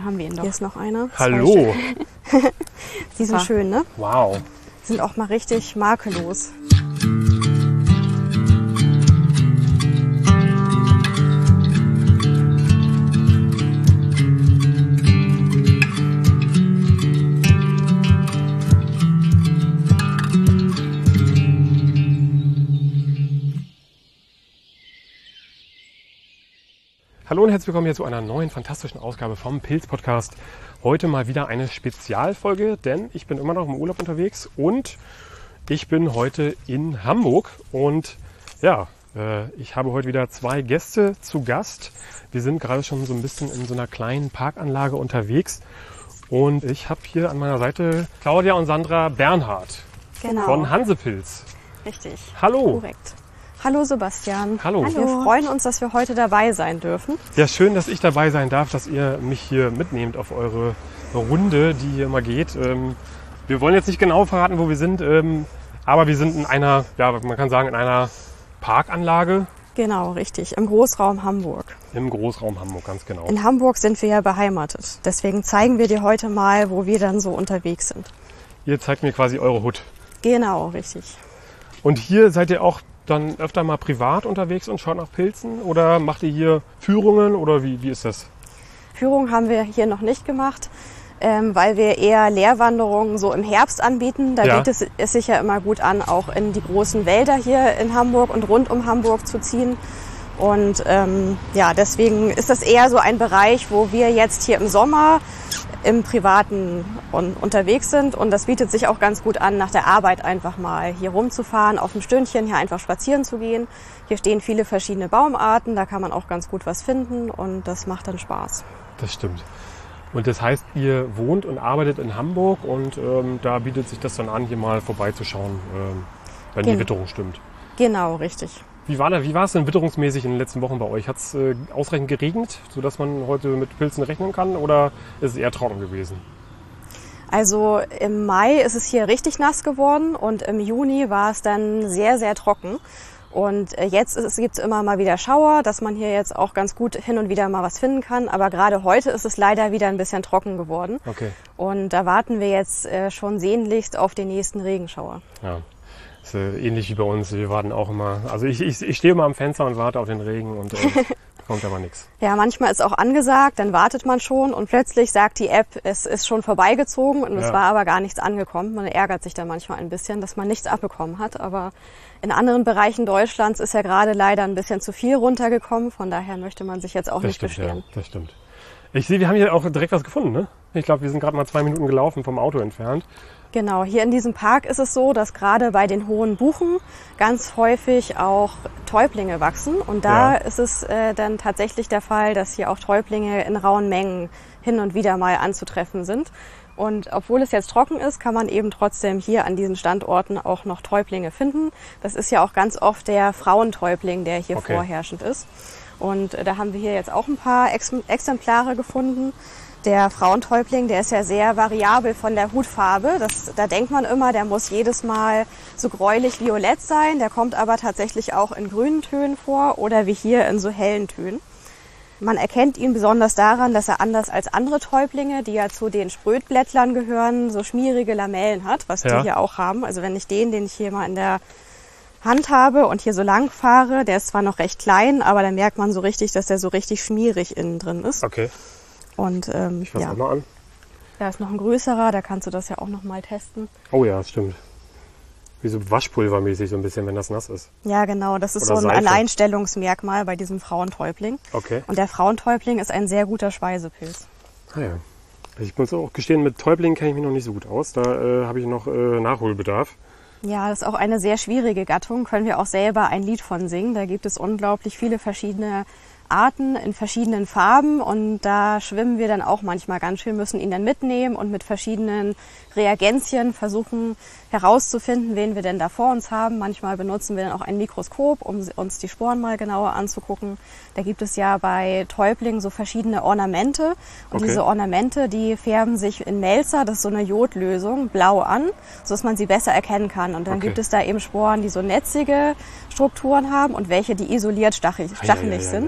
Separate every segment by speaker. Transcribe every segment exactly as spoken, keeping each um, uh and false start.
Speaker 1: haben wir ihn doch.
Speaker 2: Hier ist noch einer.
Speaker 3: Hallo.
Speaker 2: Die sind schön, ne?
Speaker 3: Wow.
Speaker 2: Sind auch mal richtig makellos.
Speaker 3: Hallo und herzlich willkommen hier zu einer neuen fantastischen Ausgabe vom Pilz-Podcast. Heute mal wieder eine Spezialfolge, denn ich bin immer noch im Urlaub unterwegs und ich bin heute in Hamburg. Und ja, äh, ich habe heute wieder zwei Gäste zu Gast. Wir sind gerade schon so ein bisschen in so einer kleinen Parkanlage unterwegs. Und ich habe hier an meiner Seite Claudia und Sandra Bernhard
Speaker 2: Genau.
Speaker 3: von Hansepilz.
Speaker 2: Richtig.
Speaker 3: Hallo.
Speaker 2: Korrekt. Hallo Sebastian.
Speaker 3: Hallo.
Speaker 2: Wir freuen uns, dass wir heute dabei sein dürfen.
Speaker 3: Ja, schön, dass ich dabei sein darf, dass ihr mich hier mitnehmt auf eure Runde, die hier immer geht. Ähm, wir wollen jetzt nicht genau verraten, wo wir sind, ähm, aber wir sind in einer, ja, man kann sagen, in einer Parkanlage.
Speaker 2: Genau, richtig. Im Großraum Hamburg.
Speaker 3: Im Großraum Hamburg, ganz genau.
Speaker 2: In Hamburg sind wir ja beheimatet. Deswegen zeigen wir dir heute mal, wo wir dann so unterwegs sind.
Speaker 3: Ihr zeigt mir quasi eure Hut.
Speaker 2: Genau, richtig.
Speaker 3: Und hier seid ihr auch dann öfter mal privat unterwegs und schaut nach Pilzen? Oder macht ihr hier Führungen oder wie, wie ist das?
Speaker 2: Führung haben wir hier noch nicht gemacht, ähm, weil wir eher Lehrwanderungen so im Herbst anbieten. Da
Speaker 3: Ja.
Speaker 2: bietet es, es sich ja immer gut an, auch in die großen Wälder hier in Hamburg und rund um Hamburg zu ziehen. Und ähm, ja, deswegen ist das eher so ein Bereich, wo wir jetzt hier im Sommer im Privaten un- unterwegs sind. Und das bietet sich auch ganz gut an, nach der Arbeit einfach mal hier rumzufahren, auf dem Stündchen hier einfach spazieren zu gehen. Hier stehen viele verschiedene Baumarten, da kann man auch ganz gut was finden und das macht dann Spaß.
Speaker 3: Das stimmt. Und das heißt, ihr wohnt und arbeitet in Hamburg und ähm, da bietet sich das dann an, hier mal vorbeizuschauen, ähm, wenn die
Speaker 2: Genau.
Speaker 3: Witterung stimmt.
Speaker 2: Genau, richtig.
Speaker 3: Wie war, da, wie war es denn witterungsmäßig in den letzten Wochen bei euch? Hat es äh, ausreichend geregnet, sodass man heute mit Pilzen rechnen kann oder ist es eher trocken gewesen?
Speaker 2: Also im Mai ist es hier richtig nass geworden und im Juni war es dann sehr, sehr trocken. Und jetzt gibt es immer mal wieder Schauer, dass man hier jetzt auch ganz gut hin und wieder mal was finden kann. Aber gerade heute ist es leider wieder ein bisschen trocken geworden.
Speaker 3: Okay.
Speaker 2: Und da warten wir jetzt äh, schon sehnlichst auf den nächsten Regenschauer.
Speaker 3: Ja, ist äh, ähnlich wie bei uns. Wir warten auch immer. Also ich, ich, ich stehe immer am Fenster und warte auf den Regen und äh, kommt aber nichts.
Speaker 2: Ja, manchmal ist auch angesagt, dann wartet man schon und plötzlich sagt die App, es ist schon vorbeigezogen und es
Speaker 3: Ja.
Speaker 2: war aber gar nichts angekommen. Man ärgert sich dann manchmal ein bisschen, dass man nichts abbekommen hat. Aber in anderen Bereichen Deutschlands ist ja gerade leider ein bisschen zu viel runtergekommen. Von daher möchte man sich jetzt auch
Speaker 3: Das
Speaker 2: nicht
Speaker 3: stimmt,
Speaker 2: beschweren.
Speaker 3: ja, das stimmt. Ich sehe, wir haben hier auch direkt was gefunden, ne? Ich glaube, wir sind gerade mal zwei Minuten gelaufen vom Auto entfernt.
Speaker 2: Genau, hier in diesem Park ist es so, dass gerade bei den hohen Buchen ganz häufig auch Täublinge wachsen. Und da
Speaker 3: Ja.
Speaker 2: ist es äh, dann tatsächlich der Fall, dass hier auch Täublinge in rauen Mengen hin und wieder mal anzutreffen sind. Und obwohl es jetzt trocken ist, kann man eben trotzdem hier an diesen Standorten auch noch Täublinge finden. Das ist ja auch ganz oft der Frauentäubling, der hier
Speaker 3: Okay.
Speaker 2: vorherrschend ist. Und äh, da haben wir hier jetzt auch ein paar Ex- Exemplare gefunden. Der Frauentäubling, der ist ja sehr variabel von der Hutfarbe. Das, da denkt man immer, der muss jedes Mal so gräulich-violett sein. Der kommt aber tatsächlich auch in grünen Tönen vor oder wie hier in so hellen Tönen. Man erkennt ihn besonders daran, dass er anders als andere Täublinge, die ja zu den Sprötblättlern gehören, so schmierige Lamellen hat, was
Speaker 3: Ja.
Speaker 2: die hier auch haben. Also wenn ich den, den ich hier mal in der Hand habe und hier so lang fahre, der ist zwar noch recht klein, aber da merkt man so richtig, dass der so richtig schmierig innen drin ist.
Speaker 3: Okay,
Speaker 2: Und ähm,
Speaker 3: ich fasse
Speaker 2: ja,
Speaker 3: auch mal an.
Speaker 2: da ist noch ein größerer, da kannst du das ja auch noch mal testen.
Speaker 3: Oh ja, das stimmt. Wie so Waschpulvermäßig so ein bisschen, wenn das nass ist.
Speaker 2: Ja, genau, das ist
Speaker 3: Oder
Speaker 2: so ein
Speaker 3: Seife.
Speaker 2: Alleinstellungsmerkmal bei diesem Frauentäubling.
Speaker 3: Okay.
Speaker 2: Und der Frauentäubling ist ein sehr guter Speisepilz.
Speaker 3: Ah ja. Ich muss auch gestehen, mit Täublingen kenne ich mich noch nicht so gut aus. Da äh, habe ich noch äh, Nachholbedarf.
Speaker 2: Ja, das ist auch eine sehr schwierige Gattung, können wir auch selber ein Lied von singen. Da gibt es unglaublich viele verschiedene Arten in verschiedenen Farben und da schwimmen wir dann auch manchmal ganz schön, müssen ihn dann mitnehmen und mit verschiedenen Reagenzien versuchen herauszufinden, wen wir denn da vor uns haben. Manchmal benutzen wir dann auch ein Mikroskop, um uns die Sporen mal genauer anzugucken. Da gibt es ja bei Täublingen so verschiedene Ornamente und
Speaker 3: Okay.
Speaker 2: diese Ornamente, die färben sich in Melzer, das ist so eine Jodlösung, blau an, sodass man sie besser erkennen kann. Und dann
Speaker 3: Okay.
Speaker 2: gibt es da eben Sporen, die so netzige Strukturen haben und welche, die isoliert stachig, stachelig
Speaker 3: ei, ei, ei,
Speaker 2: sind.
Speaker 3: ei.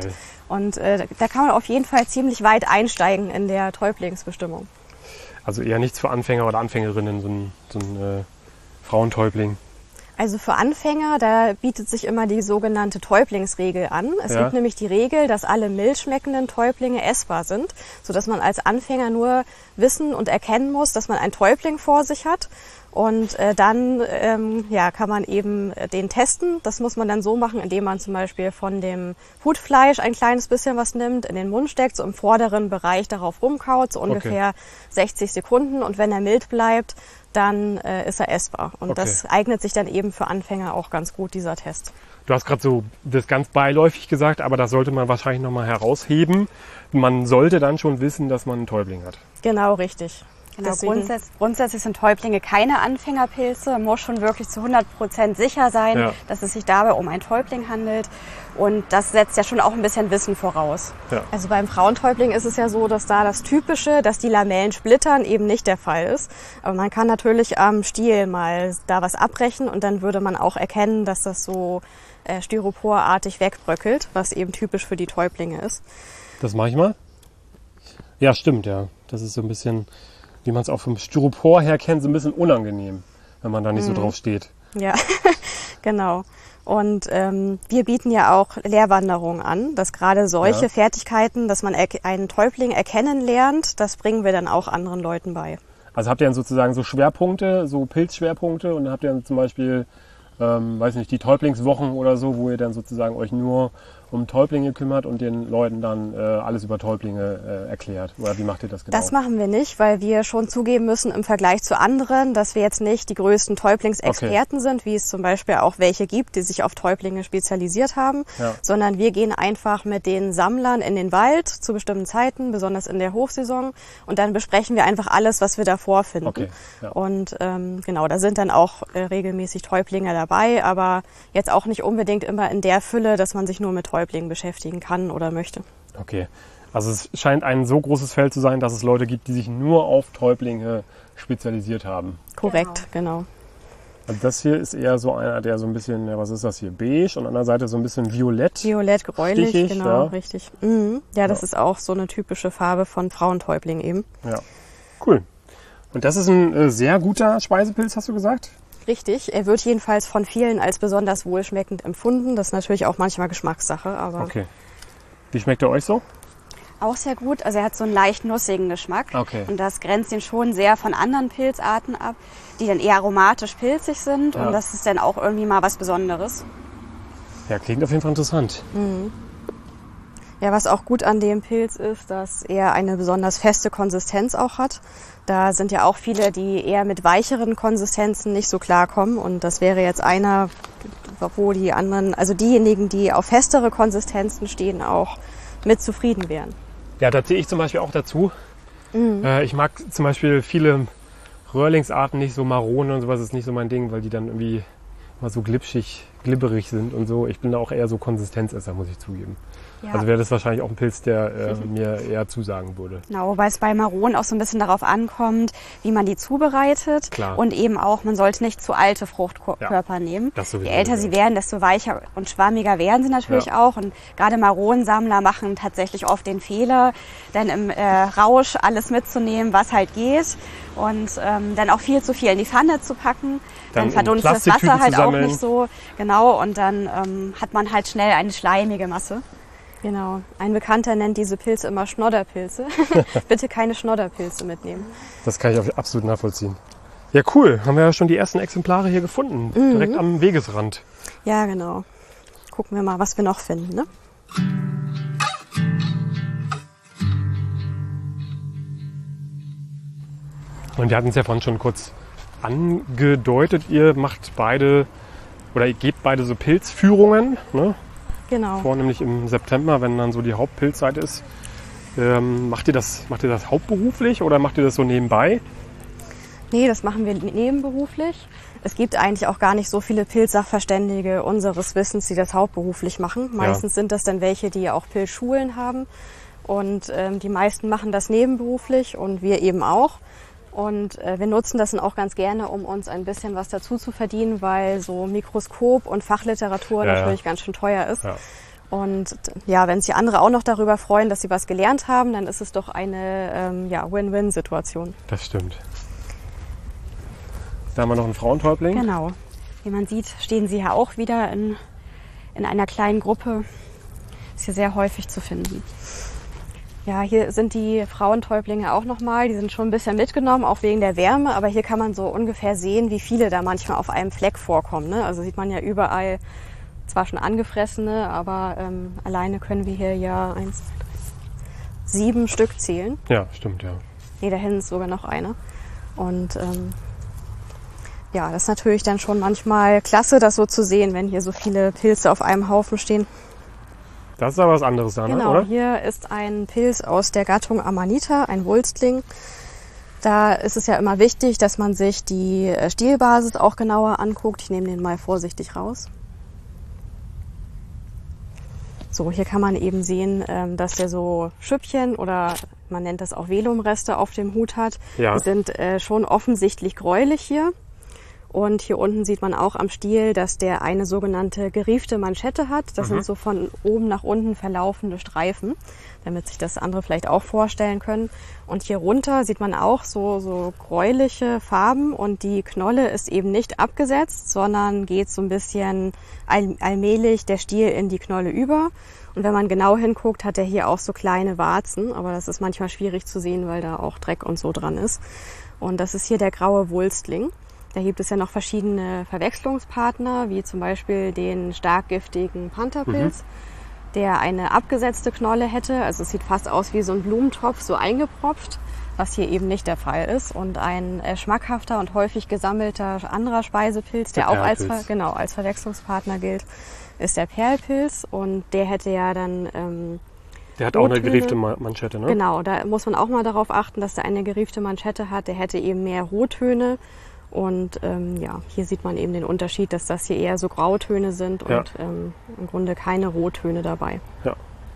Speaker 2: Und äh, da kann man auf jeden Fall ziemlich weit einsteigen in der Täublingsbestimmung.
Speaker 3: Also eher nichts für Anfänger oder Anfängerinnen, so ein, so ein äh, Frauentäubling.
Speaker 2: Also für Anfänger, da bietet sich immer die sogenannte Täublingsregel an. Es
Speaker 3: Ja.
Speaker 2: gibt nämlich die Regel, dass alle mild schmeckenden Täublinge essbar sind, sodass man als Anfänger nur wissen und erkennen muss, dass man einen Täubling vor sich hat. Und äh, dann ähm, ja, kann man eben äh, den testen. Das muss man dann so machen, indem man zum Beispiel von dem Hutfleisch ein kleines bisschen was nimmt, in den Mund steckt, so im vorderen Bereich darauf rumkaut, so ungefähr sechzig Sekunden. Und wenn er mild bleibt, dann äh, ist er essbar. Und
Speaker 3: Okay.
Speaker 2: das eignet sich dann eben für Anfänger auch ganz gut, dieser Test.
Speaker 3: Du hast gerade so das ganz beiläufig gesagt, aber das sollte man wahrscheinlich nochmal herausheben. Man sollte dann schon wissen, dass man einen Täubling hat.
Speaker 2: Genau, richtig.
Speaker 1: Genau,
Speaker 2: Deswegen-
Speaker 1: grundsätzlich, grundsätzlich sind Täublinge keine Anfängerpilze. Man muss schon wirklich zu hundert Prozent sicher sein,
Speaker 3: Ja.
Speaker 1: dass es sich dabei um einen Täubling handelt. Und das setzt ja schon auch ein bisschen Wissen voraus.
Speaker 3: Ja.
Speaker 2: Also beim Frauentäubling ist es ja so, dass da das Typische, dass die Lamellen splittern, eben nicht der Fall ist. Aber man kann natürlich am Stiel mal da was abbrechen und dann würde man auch erkennen, dass das so äh, styroporartig wegbröckelt, was eben typisch für die Täublinge ist.
Speaker 3: Das mache ich mal. Ja, stimmt, ja. Das ist so ein bisschen, wie man es auch vom Styropor her kennt, so ein bisschen unangenehm, wenn man da nicht so drauf steht.
Speaker 2: Ja, genau. Und ähm, wir bieten ja auch Lehrwanderungen an, dass gerade solche
Speaker 3: Ja.
Speaker 2: Fertigkeiten, dass man erk- einen Täubling erkennen lernt, das bringen wir dann auch anderen Leuten bei.
Speaker 3: Also habt ihr dann sozusagen so Schwerpunkte, so Pilzschwerpunkte und dann habt ihr dann zum Beispiel, ähm, weiß nicht, die Täublingswochen oder so, wo ihr dann sozusagen euch nur um Täublinge kümmert und den Leuten dann äh, alles über Täublinge äh, erklärt. Oder wie macht ihr das genau?
Speaker 2: Das machen wir nicht, weil wir schon zugeben müssen im Vergleich zu anderen, dass wir jetzt nicht die größten Täublingsexperten sind, wie es zum Beispiel auch welche gibt, die sich auf Täublinge spezialisiert haben,
Speaker 3: Ja.
Speaker 2: sondern wir gehen einfach mit den Sammlern in den Wald zu bestimmten Zeiten, besonders in der Hochsaison, und dann besprechen wir einfach alles, was wir da vorfinden.
Speaker 3: Okay, ja.
Speaker 2: Und ähm, genau, da sind dann auch äh, regelmäßig Täublinge dabei, aber jetzt auch nicht unbedingt immer in der Fülle, dass man sich nur mit Täublingen beschäftigen kann oder möchte.
Speaker 3: Okay. Also es scheint ein so großes Feld zu sein, dass es Leute gibt, die sich nur auf Täublinge spezialisiert haben.
Speaker 2: Korrekt, genau.
Speaker 3: Also das hier ist eher so einer, der so ein bisschen, ja, was ist das hier, beige und an der Seite so ein bisschen violett.
Speaker 2: Violett, gräulich,
Speaker 3: Stichig,
Speaker 2: genau,
Speaker 3: ja.
Speaker 2: richtig. Mhm. Ja, das
Speaker 3: Ja.
Speaker 2: ist auch so eine typische Farbe von Frauentäubling eben.
Speaker 3: Ja, cool. Und das ist ein äh, sehr guter Speisepilz, hast du gesagt?
Speaker 2: Richtig, er wird jedenfalls von vielen als besonders wohlschmeckend empfunden. Das ist natürlich auch manchmal Geschmackssache, aber
Speaker 3: Okay. Wie schmeckt er euch so?
Speaker 1: Auch sehr gut. Also er hat so einen leicht nussigen Geschmack.
Speaker 3: Okay.
Speaker 1: Und das grenzt ihn schon sehr von anderen Pilzarten ab, die dann eher aromatisch pilzig sind.
Speaker 3: Ja.
Speaker 1: Und das ist dann auch irgendwie mal was Besonderes.
Speaker 3: Ja, klingt auf jeden Fall interessant.
Speaker 2: ja, was auch gut an dem Pilz ist, dass er eine besonders feste Konsistenz auch hat. Da sind ja auch viele, die eher mit weicheren Konsistenzen nicht so klarkommen. Und das wäre jetzt einer, wo die anderen, also diejenigen, die auf festere Konsistenzen stehen, auch mit zufrieden wären.
Speaker 3: Ja, da zähle ich zum Beispiel auch dazu. Äh, ich mag zum Beispiel viele Röhrlingsarten nicht, so Marone und sowas ist nicht so mein Ding, weil die dann irgendwie immer so glitschig, glibberig sind und so. Ich bin da auch eher so Konsistenzesser, muss ich zugeben.
Speaker 1: Ja.
Speaker 3: Also wäre das wahrscheinlich auch ein Pilz, der äh, mir eher zusagen würde.
Speaker 1: Genau, wobei es bei Maronen auch so ein bisschen darauf ankommt, wie man die zubereitet.
Speaker 3: Klar.
Speaker 1: Und eben auch, man sollte nicht zu alte Fruchtkörper
Speaker 3: Ja,
Speaker 1: nehmen.
Speaker 3: das sowieso,
Speaker 1: Je älter
Speaker 3: ja.
Speaker 1: sie werden, desto weicher und schwammiger werden sie natürlich
Speaker 3: Ja.
Speaker 1: auch. Und gerade Maronensammler machen tatsächlich oft den Fehler, dann im äh, Rausch alles mitzunehmen, was halt geht. Und ähm, dann auch viel zu viel in die Pfanne zu packen.
Speaker 3: Dann
Speaker 1: Dann,
Speaker 3: in
Speaker 1: verdunstet das
Speaker 3: Plastiktüten
Speaker 1: Wasser halt
Speaker 3: zu
Speaker 1: auch
Speaker 3: sammeln.
Speaker 1: nicht so. Genau, und dann ähm, hat man halt schnell eine schleimige Masse.
Speaker 2: Genau. Ein Bekannter nennt diese Pilze immer Schnodderpilze. Bitte keine Schnodderpilze mitnehmen.
Speaker 3: Das kann ich auch absolut nachvollziehen. Ja, cool. Haben wir ja schon die ersten Exemplare hier gefunden. Direkt am Wegesrand.
Speaker 2: Ja, genau. Gucken wir mal, was wir noch finden, ne?
Speaker 3: Und wir hatten es ja vorhin schon kurz angedeutet. Ihr macht beide oder ihr gebt beide so Pilzführungen, ne?
Speaker 2: Genau.
Speaker 3: Vornehmlich im September, wenn dann so die Hauptpilzzeit ist. Ähm, macht ihr das, macht ihr das hauptberuflich oder macht ihr das so nebenbei?
Speaker 2: Nee, das machen wir nebenberuflich. Es gibt eigentlich auch gar nicht so viele Pilzsachverständige unseres Wissens, die das hauptberuflich machen. Meistens sind das dann welche, die auch Pilzschulen haben. Und ähm, die meisten machen das nebenberuflich und wir eben auch. Und äh, wir nutzen das dann auch ganz gerne, um uns ein bisschen was dazu zu verdienen, weil so Mikroskop und Fachliteratur
Speaker 3: Ja, ja.
Speaker 2: natürlich ganz schön teuer ist.
Speaker 3: Ja.
Speaker 2: Und ja, wenn sich andere auch noch darüber freuen, dass sie was gelernt haben, dann ist es doch eine ähm, ja, Win-Win-Situation.
Speaker 3: Das stimmt. Da haben wir noch einen Frauentäubling.
Speaker 2: Genau. Wie man sieht, stehen sie hier auch wieder in, in einer kleinen Gruppe. Ist hier sehr häufig zu finden. Ja, hier sind die Frauentäublinge auch nochmal. Die sind schon ein bisschen mitgenommen, auch wegen der Wärme. Aber hier kann man so ungefähr sehen, wie viele da manchmal auf einem Fleck vorkommen. Ne? Also sieht man ja überall zwar schon angefressene, aber ähm, alleine können wir hier ja eins, zwei, drei, sieben Stück zählen.
Speaker 3: Ja, stimmt, ja.
Speaker 2: Nee, da hinten ist sogar noch eine. Und ähm, ja, das ist natürlich dann schon manchmal klasse, das so zu sehen, wenn hier so viele Pilze auf einem Haufen stehen.
Speaker 3: Das ist aber was anderes da,
Speaker 2: genau,
Speaker 3: oder?
Speaker 2: Hier ist ein Pilz aus der Gattung Amanita, ein Wulstling. Da ist es ja immer wichtig, dass man sich die Stielbasis auch genauer anguckt. Ich nehme den mal vorsichtig raus. So, hier kann man eben sehen, dass der so Schüppchen oder man nennt das auch Velumreste auf dem Hut hat.
Speaker 3: Ja.
Speaker 2: Die sind schon offensichtlich gräulich hier. Und hier unten sieht man auch am Stiel, dass der eine sogenannte geriefte Manschette hat. Das mhm. sind so von oben nach unten verlaufende Streifen, damit sich das andere vielleicht auch vorstellen können. Und hier runter sieht man auch so, so gräuliche Farben und die Knolle ist eben nicht abgesetzt, sondern geht so ein bisschen all, allmählich der Stiel in die Knolle über. Und wenn man genau hinguckt, hat er hier auch so kleine Warzen, aber das ist manchmal schwierig zu sehen, weil da auch Dreck und so dran ist. Und das ist hier der graue Wulstling. Da gibt es ja noch verschiedene Verwechslungspartner, wie zum Beispiel den stark giftigen Pantherpilz, mhm. der eine abgesetzte Knolle hätte. Also es sieht fast aus wie so ein Blumentopf, so eingepropft, was hier eben nicht der Fall ist. Und ein äh, schmackhafter und häufig gesammelter anderer Speisepilz, der, der auch als, Ver- genau, als Verwechslungspartner gilt, ist der Perlpilz. Und der hätte ja dann... Ähm,
Speaker 3: Der hat auch eine geriefte Manschette, ne?
Speaker 2: Genau, da muss man auch mal darauf achten, dass der eine geriefte Manschette hat. Der hätte eben mehr Rottöne. Und ähm, ja, hier sieht man eben den Unterschied, dass das hier eher so Grautöne sind und ja. ähm, im Grunde keine Rottöne dabei.
Speaker 3: Ja.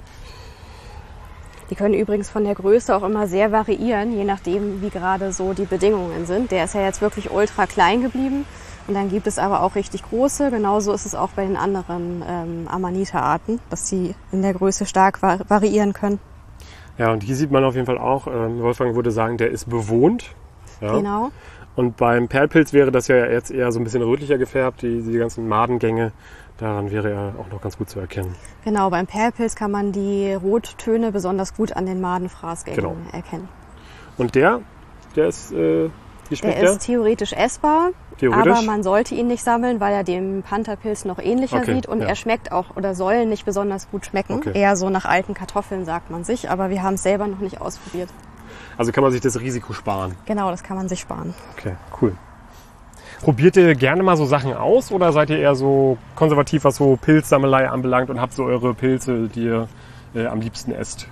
Speaker 2: Die können übrigens von der Größe auch immer sehr variieren, je nachdem, wie gerade so die Bedingungen sind. Der ist ja jetzt wirklich ultra klein geblieben und dann gibt es aber auch richtig große. Genauso ist es auch bei den anderen ähm, Amanita-Arten, dass sie in der Größe stark vari- variieren können.
Speaker 3: Ja, und hier sieht man auf jeden Fall auch, ähm, Wolfgang würde sagen, der ist bewohnt. Ja.
Speaker 2: Genau.
Speaker 3: Und beim Perlpilz wäre das ja jetzt eher so ein bisschen rötlicher gefärbt, die, die ganzen Madengänge. Daran wäre er auch noch ganz gut zu erkennen.
Speaker 2: Genau, beim Perlpilz kann man die Rottöne besonders gut an den Madenfraßgängen genau. erkennen.
Speaker 3: Und der, der ist, äh, wie schmeckt der?
Speaker 2: Der ist theoretisch essbar,
Speaker 3: theoretisch?
Speaker 2: aber man sollte ihn nicht sammeln, weil er dem Pantherpilz noch ähnlicher
Speaker 3: okay,
Speaker 2: sieht. Und
Speaker 3: ja.
Speaker 2: er schmeckt auch oder soll nicht besonders gut schmecken.
Speaker 3: Okay.
Speaker 2: Eher so nach alten Kartoffeln, sagt man sich. Aber wir haben es selber noch nicht ausprobiert.
Speaker 3: Also kann man sich das Risiko sparen?
Speaker 2: Genau, das kann man sich sparen.
Speaker 3: Okay, cool. Probiert ihr gerne mal so Sachen aus oder seid ihr eher so konservativ, was so Pilzsammelei anbelangt und habt so eure Pilze, die ihr äh, am liebsten esst?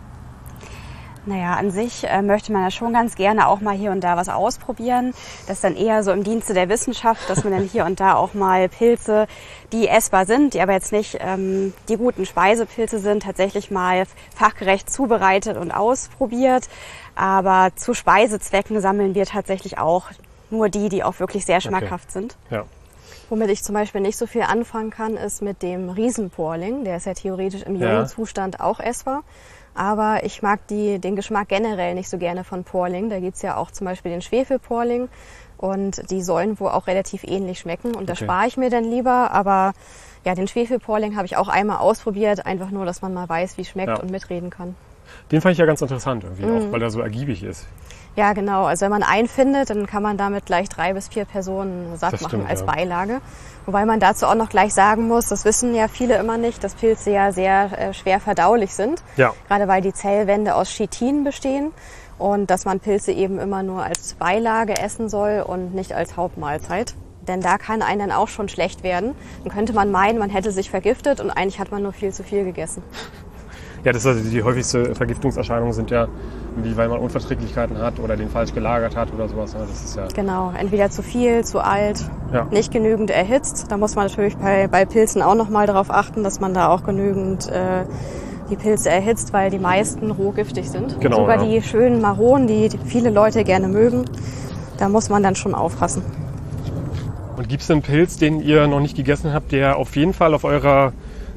Speaker 1: Naja, an sich äh, möchte man ja schon ganz gerne auch mal hier und da was ausprobieren. Das ist dann eher so im Dienste der Wissenschaft, dass man dann hier und da auch mal Pilze, die essbar sind, die aber jetzt nicht ähm, die guten Speisepilze sind, tatsächlich mal fachgerecht zubereitet und ausprobiert. Aber zu Speisezwecken sammeln wir tatsächlich auch nur die, die auch wirklich sehr schmackhaft
Speaker 3: okay.
Speaker 1: sind.
Speaker 3: Ja.
Speaker 2: Womit ich zum Beispiel nicht so viel anfangen kann, ist mit dem Riesenporling. Der ist ja theoretisch im jungen
Speaker 3: ja.
Speaker 2: Zustand auch essbar. Aber ich mag die, den Geschmack generell nicht so gerne von Porling. Da gibt's ja auch zum Beispiel den Schwefelporling. Und die sollen wohl auch relativ ähnlich schmecken. Und da
Speaker 3: okay.
Speaker 2: spare ich mir dann lieber. Aber ja, den Schwefelporling habe ich auch einmal ausprobiert. Einfach nur, dass man mal weiß, wie es schmeckt
Speaker 3: ja.
Speaker 2: und mitreden kann.
Speaker 3: Den fand ich ja ganz interessant irgendwie,
Speaker 2: mhm.
Speaker 3: auch weil er so ergiebig ist.
Speaker 2: Ja, genau. Also wenn man einen findet, dann kann man damit gleich drei bis vier Personen satt
Speaker 3: Das
Speaker 2: machen
Speaker 3: stimmt,
Speaker 2: als
Speaker 3: ja.
Speaker 2: Beilage. Wobei man dazu auch noch gleich sagen muss, das wissen ja viele immer nicht, dass Pilze ja sehr äh, schwer verdaulich sind.
Speaker 3: Ja.
Speaker 2: Gerade weil die Zellwände aus Chitin bestehen und dass man Pilze eben immer nur als Beilage essen soll und nicht als Hauptmahlzeit. Denn da kann einem dann auch schon schlecht werden. Dann könnte man meinen, man hätte sich vergiftet und eigentlich hat man nur viel zu viel gegessen.
Speaker 3: Ja, das ist also die häufigste Vergiftungserscheinung sind ja, wie weil man Unverträglichkeiten hat oder den falsch gelagert hat oder sowas. Das ist ja
Speaker 2: genau, entweder zu viel, zu alt,
Speaker 3: ja.
Speaker 2: nicht genügend erhitzt. Da muss man natürlich bei, bei Pilzen auch nochmal darauf achten, dass man da auch genügend äh, die Pilze erhitzt, weil die meisten roh giftig sind.
Speaker 3: Genau,
Speaker 2: Sogar
Speaker 3: ja.
Speaker 2: die schönen Maronen, die, die viele Leute gerne mögen, da muss man dann schon aufpassen.
Speaker 3: Und gibt es einen Pilz, den ihr noch nicht gegessen habt, der auf jeden Fall auf eurer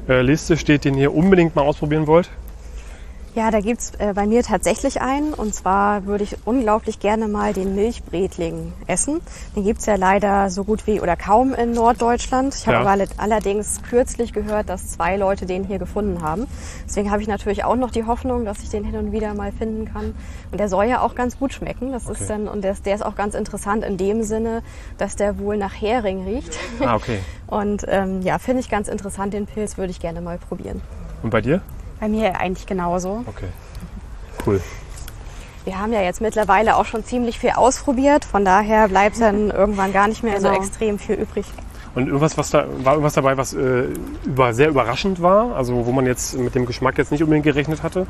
Speaker 3: äh, Liste steht, den ihr unbedingt mal ausprobieren wollt?
Speaker 2: Ja, da gibt's äh, bei mir tatsächlich einen. Und zwar würde ich unglaublich gerne mal den Milchbretling essen. Den gibt's ja leider so gut wie oder kaum in Norddeutschland. Ich habe
Speaker 3: Ja.
Speaker 2: aber allerdings kürzlich gehört, dass zwei Leute den hier gefunden haben. Deswegen habe ich natürlich auch noch die Hoffnung, dass ich den hin und wieder mal finden kann. Und der soll ja auch ganz gut schmecken. Das
Speaker 3: Okay.
Speaker 2: ist dann, und der, ist- der ist auch ganz interessant in dem Sinne, dass der wohl nach Hering riecht.
Speaker 3: Ah, okay.
Speaker 2: Und ähm, ja, finde ich ganz interessant. Den Pilz würde ich gerne mal probieren.
Speaker 3: Und bei dir?
Speaker 1: Bei mir eigentlich genauso.
Speaker 3: Okay. Cool.
Speaker 2: Wir haben ja jetzt mittlerweile auch schon ziemlich viel ausprobiert, von daher bleibt dann irgendwann gar nicht mehr
Speaker 1: Genau.
Speaker 2: so extrem viel übrig.
Speaker 3: Und irgendwas, was da, war irgendwas dabei, was äh, über, sehr überraschend war? Also wo man jetzt mit dem Geschmack jetzt nicht unbedingt gerechnet hatte?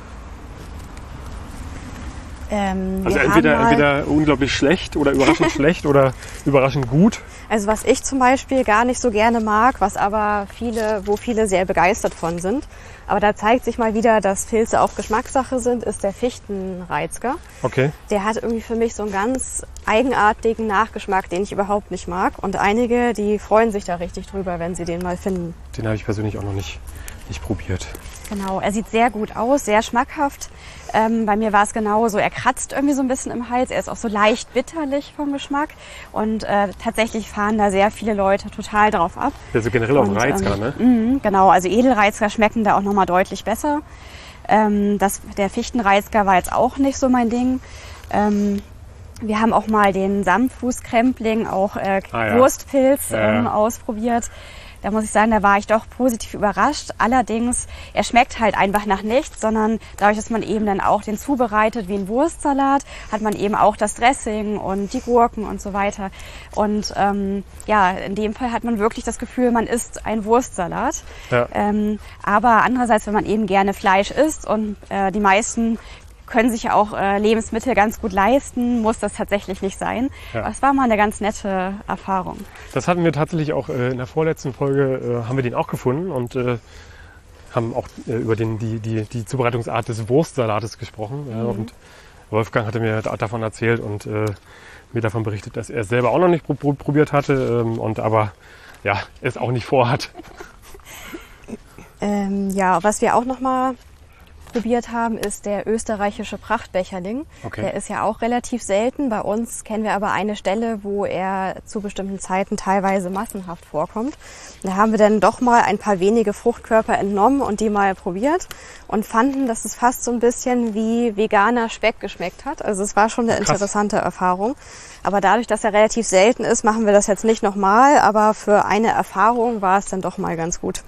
Speaker 2: Ähm,
Speaker 3: Also
Speaker 2: wir
Speaker 3: entweder,
Speaker 2: haben mal,
Speaker 3: entweder unglaublich schlecht oder überraschend schlecht oder überraschend gut.
Speaker 2: also was ich zum Beispiel gar nicht so gerne mag, was aber viele, wo viele sehr begeistert von sind. Aber da zeigt sich mal wieder, dass Pilze auch Geschmackssache sind, ist der Fichtenreizger.
Speaker 3: Okay.
Speaker 2: Der hat irgendwie für mich so einen ganz eigenartigen Nachgeschmack, den ich überhaupt nicht mag. Und einige, die freuen sich da richtig drüber, wenn sie den mal finden.
Speaker 3: Den habe ich persönlich auch noch nicht, nicht probiert.
Speaker 1: Genau, er sieht sehr gut aus, sehr schmackhaft. Ähm, bei mir war es genauso, er kratzt irgendwie so ein bisschen im Hals. Er ist auch so leicht bitterlich vom Geschmack. Und äh, tatsächlich fahren da sehr viele Leute total drauf ab.
Speaker 3: Also generell auf
Speaker 1: Und,
Speaker 3: Reizker,
Speaker 1: ähm,
Speaker 3: ne?
Speaker 1: mh, genau, also Edelreizker schmecken da auch nochmal deutlich besser. Ähm, das, der Fichtenreizker war jetzt auch nicht so mein Ding. Ähm, wir haben auch mal den Samtfußkrempling, auch äh,
Speaker 3: Ah, ja.
Speaker 1: Wurstpilz
Speaker 3: Ja, ja.
Speaker 1: ähm, ausprobiert. Da muss ich sagen, da war ich doch positiv überrascht. Allerdings, er schmeckt halt einfach nach nichts, sondern dadurch, dass man eben dann auch den zubereitet wie ein Wurstsalat, hat man eben auch das Dressing und die Gurken und so weiter. Und ähm, ja, in dem Fall hat man wirklich das Gefühl, man isst ein Wurstsalat.
Speaker 3: Ja.
Speaker 1: Ähm, aber andererseits, wenn man eben gerne Fleisch isst und äh, die meisten können sich ja auch äh, Lebensmittel ganz gut leisten, muss das tatsächlich nicht sein.
Speaker 3: Ja.
Speaker 1: Aber es war mal eine ganz nette Erfahrung.
Speaker 3: Das hatten wir tatsächlich auch äh, in der vorletzten Folge, äh, haben wir den auch gefunden und äh, haben auch äh, über den, die, die, die Zubereitungsart des Wurstsalates gesprochen. Ja, und Wolfgang hatte mir da, davon erzählt und äh, mir davon berichtet, dass er es selber auch noch nicht pro- probiert hatte ähm, und aber ja, es auch nicht vorhat.
Speaker 2: Ähm, ja, was wir auch noch mal probiert haben, ist der österreichische Prachtbecherling.
Speaker 3: Okay.
Speaker 2: Der ist ja auch relativ selten. Bei uns kennen wir aber eine Stelle, wo er zu bestimmten Zeiten teilweise massenhaft vorkommt. Da haben wir dann doch mal ein paar wenige Fruchtkörper entnommen und die mal probiert und fanden, dass es fast so ein bisschen wie veganer Speck geschmeckt hat. Also es war schon eine
Speaker 3: Krass.
Speaker 2: interessante Erfahrung. Aber dadurch, dass er relativ selten ist, machen wir das jetzt nicht nochmal. Aber für eine Erfahrung war es dann doch mal ganz gut.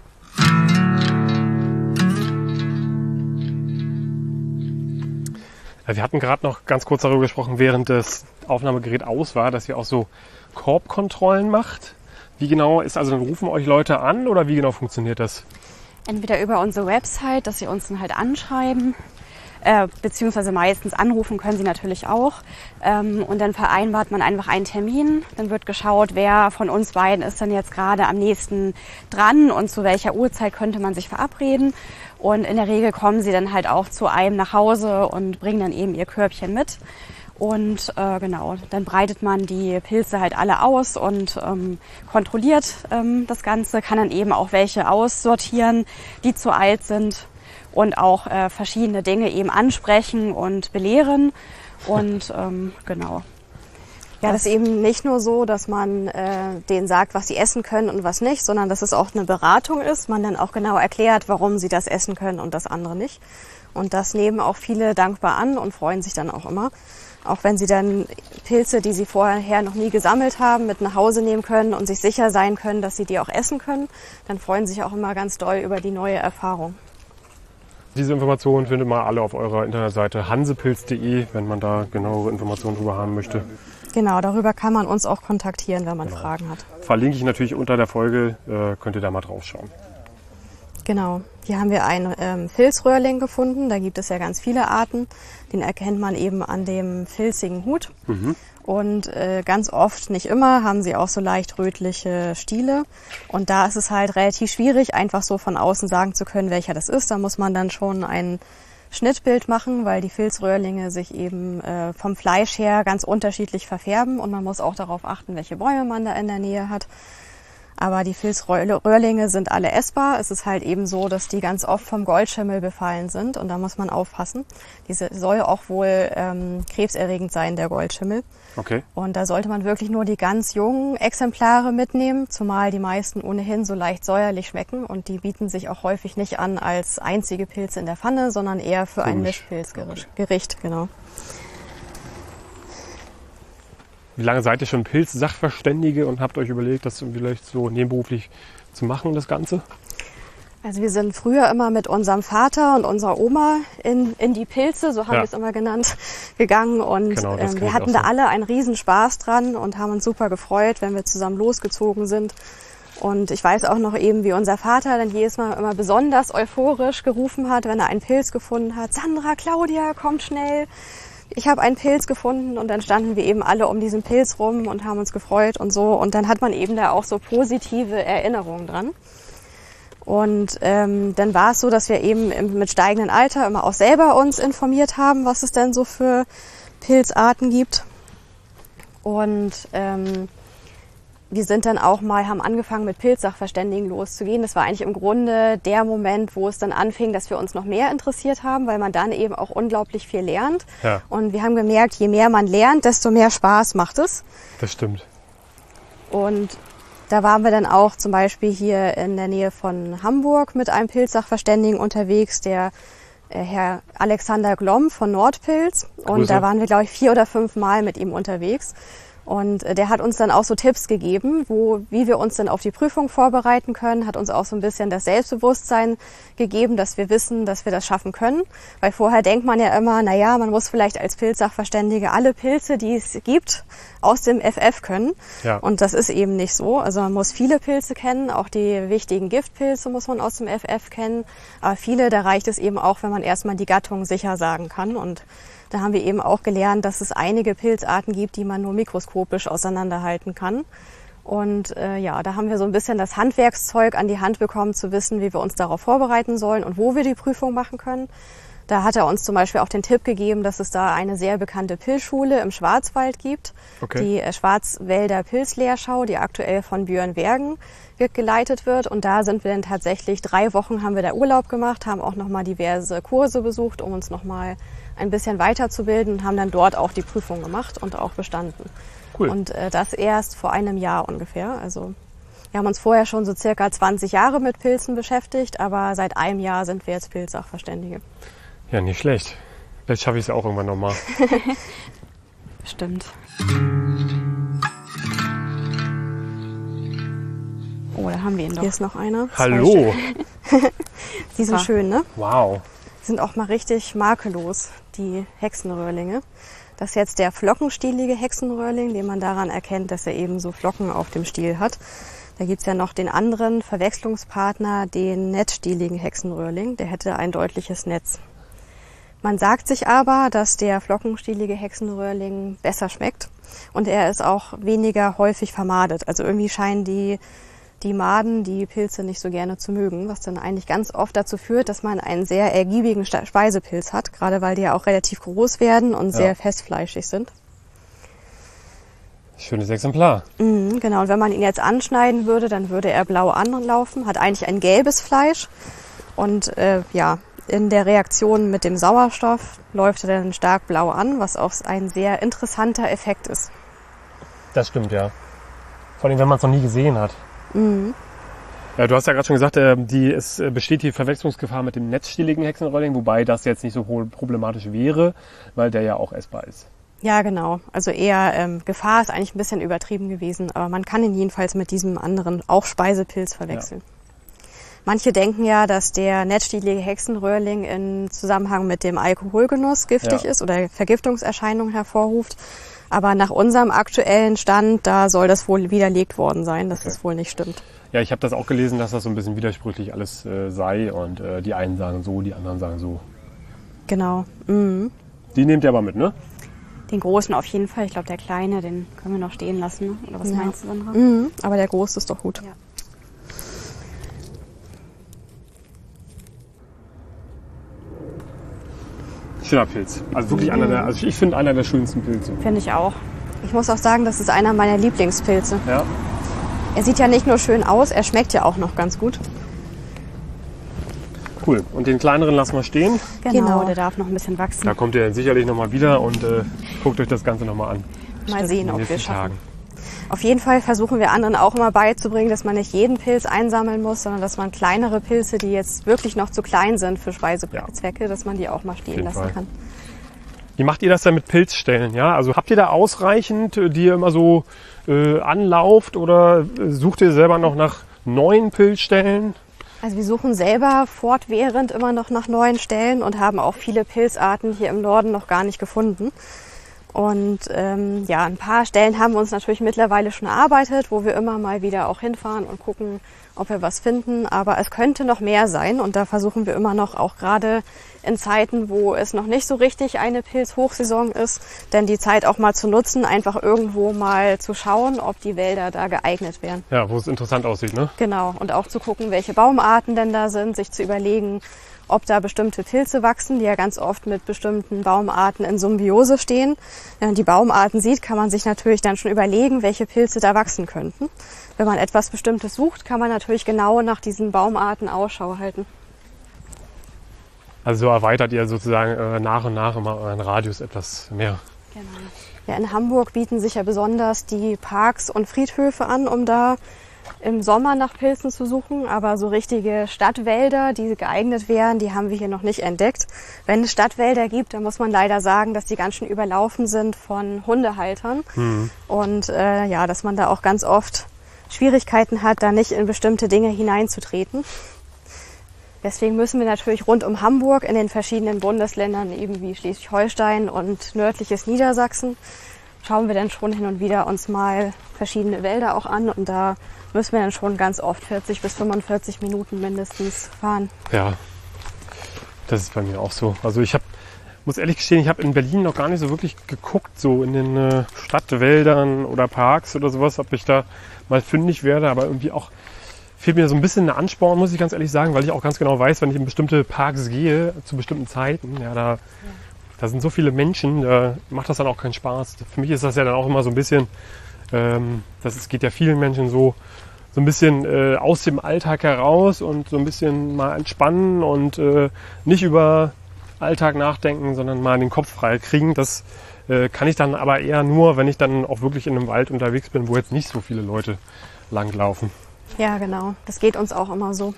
Speaker 3: Ja, wir hatten gerade noch ganz kurz darüber gesprochen, während das Aufnahmegerät aus war, dass ihr auch so Korbkontrollen macht. Wie genau ist, also dann rufen euch Leute an oder wie genau funktioniert das?
Speaker 1: Entweder über unsere Website, dass sie uns dann halt anschreiben, äh, beziehungsweise meistens anrufen können sie natürlich auch. Ähm, und dann vereinbart man einfach einen Termin. Dann wird geschaut, wer von uns beiden ist dann jetzt gerade am nächsten dran und zu welcher Uhrzeit könnte man sich verabreden. Und in der Regel kommen sie dann halt auch zu einem nach Hause und bringen dann eben ihr Körbchen mit. Und äh, genau, dann breitet man die Pilze halt alle aus und ähm, kontrolliert ähm, das Ganze, kann dann eben auch welche aussortieren, die zu alt sind und auch äh, verschiedene Dinge eben ansprechen und belehren. Und ähm, genau.
Speaker 2: Ja, das ist eben nicht nur so, dass man äh, denen sagt, was sie essen können und was nicht, sondern dass es auch eine Beratung ist, man dann auch genau erklärt, warum sie das essen können und das andere nicht. Und das nehmen auch viele dankbar an und freuen sich dann auch immer. Auch wenn sie dann Pilze, die sie vorher noch nie gesammelt haben, mit nach Hause nehmen können und sich sicher sein können, dass sie die auch essen können, dann freuen sie sich auch immer ganz doll über die neue Erfahrung.
Speaker 3: Diese Informationen findet man alle auf eurer Internetseite hansepilz punkt de, wenn man da genauere Informationen drüber haben möchte.
Speaker 2: Genau, darüber kann man uns auch kontaktieren, wenn man genau. Fragen hat.
Speaker 3: Verlinke ich natürlich unter der Folge, äh, könnt ihr da mal drauf schauen.
Speaker 2: Genau, hier haben wir einen ähm, Filzröhrling gefunden, da gibt es ja ganz viele Arten. Den erkennt man eben an dem filzigen Hut. Mhm. Und äh, ganz oft, nicht immer, haben sie auch so leicht rötliche Stiele. Und da ist es halt relativ schwierig, einfach so von außen sagen zu können, welcher das ist. Da muss man dann schon ein Schnittbild machen, weil die Filzröhrlinge sich eben äh, vom Fleisch her ganz unterschiedlich verfärben. Und man muss auch darauf achten, welche Bäume man da in der Nähe hat. Aber die Pilzröhrlinge sind alle essbar. Es ist halt eben so, dass die ganz oft vom Goldschimmel befallen sind und da muss man aufpassen. Diese soll auch wohl ähm, krebserregend sein, der Goldschimmel.
Speaker 3: Okay.
Speaker 2: Und da sollte man wirklich nur die ganz jungen Exemplare mitnehmen, zumal die meisten ohnehin so leicht säuerlich schmecken und die bieten sich auch häufig nicht an als einzige Pilze in der Pfanne, sondern eher für ein Mischpilzgericht. Gericht, genau.
Speaker 3: Wie lange seid ihr schon Pilz-Sachverständige und habt euch überlegt, das vielleicht so nebenberuflich zu machen, das Ganze?
Speaker 2: Also wir sind früher immer mit unserem Vater und unserer Oma in, in die Pilze, so haben
Speaker 3: ja.
Speaker 2: wir es immer genannt, gegangen. Und
Speaker 3: genau,
Speaker 2: ähm, wir hatten da
Speaker 3: so.
Speaker 2: alle einen riesen Spaß dran und haben uns super gefreut, wenn wir zusammen losgezogen sind. Und ich weiß auch noch eben, wie unser Vater dann jedes Mal immer besonders euphorisch gerufen hat, wenn er einen Pilz gefunden hat. Sandra, Claudia, kommt schnell. Ich habe einen Pilz gefunden und dann standen wir eben alle um diesen Pilz rum und haben uns gefreut und so. Und dann hat man eben da auch so positive Erinnerungen dran. Und ähm, dann war es so, dass wir eben im, mit steigendem Alter immer auch selber uns informiert haben, was es denn so für Pilzarten gibt. Und ähm, wir sind dann auch mal, haben angefangen mit Pilzsachverständigen loszugehen. Das war eigentlich im Grunde der Moment, wo es dann anfing, dass wir uns noch mehr interessiert haben, weil man dann eben auch unglaublich viel lernt.
Speaker 3: Ja.
Speaker 2: Und wir haben gemerkt, je mehr man lernt, desto mehr Spaß macht es.
Speaker 3: Das stimmt.
Speaker 2: Und da waren wir dann auch zum Beispiel hier in der Nähe von Hamburg mit einem Pilzsachverständigen unterwegs, der äh, Herr Alexander Glomm von Nordpilz. Und
Speaker 3: Grüße.
Speaker 2: da waren wir, glaube ich, vier oder fünf Mal mit ihm unterwegs. Und äh, der hat uns dann auch so Tipps gegeben, wo, wie wir uns dann auf die Prüfung vorbereiten können, hat uns auch so ein bisschen das Selbstbewusstsein gegeben, dass wir wissen, dass wir das schaffen können. Weil vorher denkt man ja immer, na ja, man muss vielleicht als Pilzsachverständige alle Pilze, die es gibt, aus dem F F können.
Speaker 3: Ja.
Speaker 2: Und das ist eben nicht so. Also man muss viele Pilze kennen, auch die wichtigen Giftpilze muss man aus dem F F kennen. Aber viele, da reicht es eben auch, wenn man erstmal die Gattung sicher sagen kann. Und da haben wir eben auch gelernt, dass es einige Pilzarten gibt, die man nur mikroskopisch auseinanderhalten kann. Und äh, ja, da haben wir so ein bisschen das Handwerkszeug an die Hand bekommen, zu wissen, wie wir uns darauf vorbereiten sollen und wo wir die Prüfung machen können. Da hat er uns zum Beispiel auch den Tipp gegeben, dass es da eine sehr bekannte Pilzschule im Schwarzwald gibt.
Speaker 3: Okay.
Speaker 2: Die äh, Schwarzwälder Pilzlehrschau, die aktuell von Björn Wergen geleitet wird. Und da sind wir dann tatsächlich drei Wochen haben wir da Urlaub gemacht, haben auch nochmal diverse Kurse besucht, um uns nochmal ein bisschen weiterzubilden und haben dann dort auch die Prüfung gemacht und auch bestanden.
Speaker 3: Cool.
Speaker 2: Und äh, das erst vor einem Jahr ungefähr. Also wir haben uns vorher schon so circa zwanzig Jahre mit Pilzen beschäftigt, aber seit einem Jahr sind wir jetzt Pilzsachverständige.
Speaker 3: Ja, nicht schlecht. Vielleicht schaffe ich es ja auch irgendwann nochmal.
Speaker 1: Stimmt. Oh, da haben wir ihn doch.
Speaker 2: Hier ist noch einer.
Speaker 3: Hallo.
Speaker 2: Die sind
Speaker 1: Super.
Speaker 2: schön, ne?
Speaker 3: Wow.
Speaker 2: Die sind auch mal richtig makellos, die Hexenröhrlinge. Das ist jetzt der flockenstielige Hexenröhrling, den man daran erkennt, dass er eben so Flocken auf dem Stiel hat. Da gibt's ja noch den anderen Verwechslungspartner, den netzstieligen Hexenröhrling. Der hätte ein deutliches Netz. Man sagt sich aber, dass der flockenstielige Hexenröhrling besser schmeckt und er ist auch weniger häufig vermadet. Also irgendwie scheinen die, die Maden die Pilze nicht so gerne zu mögen, was dann eigentlich ganz oft dazu führt, dass man einen sehr ergiebigen Speisepilz hat, gerade weil die ja auch relativ groß werden und
Speaker 3: Ja.
Speaker 2: sehr festfleischig sind.
Speaker 3: Schönes Exemplar.
Speaker 2: Mhm, genau, und wenn man ihn jetzt anschneiden würde, dann würde er blau anlaufen, hat eigentlich ein gelbes Fleisch und äh, ja, in der Reaktion mit dem Sauerstoff läuft er dann stark blau an, was auch ein sehr interessanter Effekt ist.
Speaker 3: Das stimmt, ja. Vor allem, wenn man es noch nie gesehen hat.
Speaker 2: Mhm.
Speaker 3: Ja, du hast ja gerade schon gesagt, äh, die, es äh, besteht die Verwechslungsgefahr mit dem netzstieligen Hexenröhrling, wobei das jetzt nicht so pro- problematisch wäre, weil der ja auch essbar ist.
Speaker 2: Ja, genau. Also eher ähm, Gefahr ist eigentlich ein bisschen übertrieben gewesen, aber man kann ihn jedenfalls mit diesem anderen auch Speisepilz verwechseln. Ja. Manche denken ja, dass der netzstielige Hexenröhrling in Zusammenhang mit dem Alkoholgenuss giftig
Speaker 3: Ja.
Speaker 2: ist oder Vergiftungserscheinungen hervorruft. Aber nach unserem aktuellen Stand, da soll das wohl widerlegt worden sein, dass
Speaker 3: Okay.
Speaker 2: das wohl nicht stimmt.
Speaker 3: Ja, ich habe das auch gelesen, dass das so ein bisschen widersprüchlich alles äh, sei und äh, die einen sagen so, die anderen sagen so.
Speaker 2: Genau. Mhm.
Speaker 3: Die nehmt ihr aber mit, ne?
Speaker 1: Den großen auf jeden Fall. Ich glaube, der kleine, den können wir noch stehen lassen. Ne? Oder was
Speaker 2: Ja.
Speaker 1: meinst du, Sandra?
Speaker 2: Mhm. Aber der große ist doch gut.
Speaker 1: Ja.
Speaker 3: Schöner Pilz. Also wirklich einer der, also ich finde einer der schönsten Pilze.
Speaker 1: Finde ich auch.
Speaker 2: Ich muss auch sagen, das ist einer meiner Lieblingspilze.
Speaker 3: Ja.
Speaker 2: Er sieht ja nicht nur schön aus, er schmeckt ja auch noch ganz gut.
Speaker 3: Cool. Und den kleineren lassen wir stehen.
Speaker 1: Genau,
Speaker 2: Genau.
Speaker 1: der darf noch ein bisschen wachsen.
Speaker 3: Da kommt ihr sicherlich nochmal wieder und äh, guckt euch das Ganze nochmal an.
Speaker 2: Mal sehen,
Speaker 3: In den
Speaker 2: ob wir
Speaker 3: nächsten
Speaker 2: es schaffen.
Speaker 3: Tagen.
Speaker 2: Auf jeden Fall versuchen wir anderen auch immer beizubringen, dass man nicht jeden Pilz einsammeln muss, sondern dass man kleinere Pilze, die jetzt wirklich noch zu klein sind für Speisezwecke, dass man die auch mal stehen
Speaker 3: jeden
Speaker 2: lassen
Speaker 3: Fall.
Speaker 2: kann.
Speaker 3: Wie macht ihr das denn mit Pilzstellen? Ja, also habt ihr da ausreichend, die ihr immer so äh, anlauft oder sucht ihr selber noch nach neuen Pilzstellen?
Speaker 2: Also wir suchen selber fortwährend immer noch nach neuen Stellen und haben auch viele Pilzarten hier im Norden noch gar nicht gefunden. Und ähm, ja, ein paar Stellen haben wir uns natürlich mittlerweile schon erarbeitet, wo wir immer mal wieder auch hinfahren und gucken, ob wir was finden. Aber es könnte noch mehr sein und da versuchen wir immer noch, auch gerade in Zeiten, wo es noch nicht so richtig eine Pilzhochsaison ist, denn die Zeit auch mal zu nutzen, einfach irgendwo mal zu schauen, ob die Wälder da geeignet wären.
Speaker 3: Ja, wo es interessant aussieht, ne?
Speaker 2: Genau, und auch zu gucken, welche Baumarten denn da sind, sich zu überlegen, ob da bestimmte Pilze wachsen, die ja ganz oft mit bestimmten Baumarten in Symbiose stehen. Wenn man die Baumarten sieht, kann man sich natürlich dann schon überlegen, welche Pilze da wachsen könnten. Wenn man etwas Bestimmtes sucht, kann man natürlich genau nach diesen Baumarten Ausschau halten.
Speaker 3: Also so erweitert ihr sozusagen äh, nach und nach immer euren Radius etwas mehr.
Speaker 2: Genau. Ja, in Hamburg bieten sich ja besonders die Parks und Friedhöfe an, um da im Sommer nach Pilzen zu suchen, aber so richtige Stadtwälder, die geeignet wären, die haben wir hier noch nicht entdeckt. Wenn es Stadtwälder gibt, dann muss man leider sagen, dass die ganz schön überlaufen sind von Hundehaltern
Speaker 3: Mhm.
Speaker 2: und äh, ja, dass man da auch ganz oft Schwierigkeiten hat, da nicht in bestimmte Dinge hineinzutreten. Deswegen müssen wir natürlich rund um Hamburg in den verschiedenen Bundesländern, eben wie Schleswig-Holstein und nördliches Niedersachsen, schauen wir dann schon hin und wieder uns mal verschiedene Wälder auch an und da müssen wir dann schon ganz oft vierzig bis fünfundvierzig Minuten mindestens fahren.
Speaker 3: Ja, das ist bei mir auch so. Also ich hab, muss ehrlich gestehen, ich habe in Berlin noch gar nicht so wirklich geguckt, so in den äh, Stadtwäldern oder Parks oder sowas, ob ich da mal fündig werde, aber irgendwie auch fehlt mir so ein bisschen der Ansporn, muss ich ganz ehrlich sagen, weil ich auch ganz genau weiß, wenn ich in bestimmte Parks gehe, zu bestimmten Zeiten, ja, da, ja. da sind so viele Menschen, da macht das dann auch keinen Spaß. Für mich ist das ja dann auch immer so ein bisschen, ähm, das ist, geht ja vielen Menschen so, so ein bisschen äh, aus dem Alltag heraus und so ein bisschen mal entspannen und äh, nicht über Alltag nachdenken, sondern mal den Kopf frei kriegen. Das äh, kann ich dann aber eher nur, wenn ich dann auch wirklich in einem Wald unterwegs bin, wo jetzt nicht so viele Leute langlaufen.
Speaker 2: Ja, genau. Das geht uns auch immer so.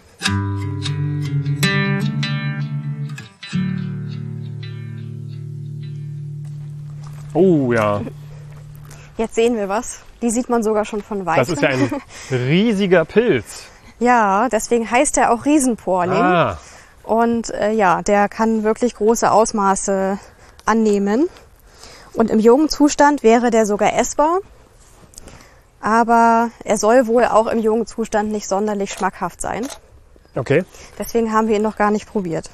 Speaker 3: Oh ja,
Speaker 2: Jetzt sehen wir was. Die sieht man sogar schon von weitem.
Speaker 3: das ist ja ein riesiger Pilz.
Speaker 2: Ja, deswegen heißt er auch Riesenporling.
Speaker 3: Ah,
Speaker 2: Und äh, ja, der kann wirklich große Ausmaße annehmen. Und im jungen Zustand wäre der sogar essbar. Aber er soll wohl auch im jungen Zustand nicht sonderlich schmackhaft sein.
Speaker 3: okay.
Speaker 2: Deswegen haben wir ihn noch gar nicht probiert.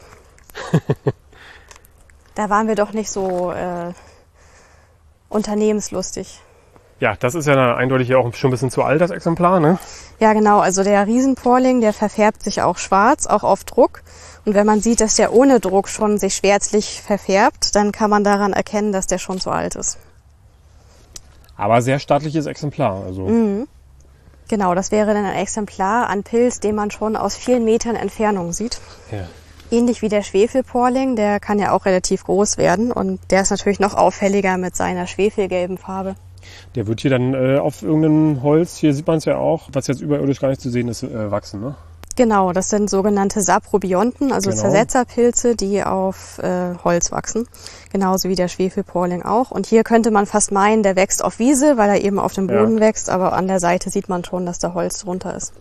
Speaker 2: Da waren wir doch nicht so äh, unternehmenslustig.
Speaker 3: Ja, das ist ja dann eindeutig ja auch schon ein bisschen zu alt, das Exemplar, ne?
Speaker 2: Ja, genau. Also der Riesenporling, der verfärbt sich auch schwarz, auch auf Druck. Und wenn man sieht, dass der ohne Druck schon sich schwärzlich verfärbt, dann kann man daran erkennen, dass der schon zu alt ist.
Speaker 3: Aber sehr stattliches Exemplar. Also.
Speaker 2: Mhm. Genau, das wäre dann ein Exemplar an Pilz, den man schon aus vielen Metern Entfernung sieht.
Speaker 3: Ja.
Speaker 2: Ähnlich wie der Schwefelporling, der kann ja auch relativ groß werden und der ist natürlich noch auffälliger mit seiner schwefelgelben Farbe.
Speaker 3: Der wird hier dann äh, auf irgendeinem Holz, hier sieht man es ja auch, was jetzt überirdisch gar nicht zu sehen ist, äh, wachsen, ne?
Speaker 2: Genau, das sind sogenannte Saprobionten, also
Speaker 3: Genau.
Speaker 2: Zersetzerpilze, die auf äh, Holz wachsen. Genauso wie der Schwefelporling auch. Und hier könnte man fast meinen, der wächst auf Wiese, weil er eben auf dem Boden
Speaker 3: Ja.
Speaker 2: wächst, aber an der Seite sieht man schon, dass da Holz drunter ist.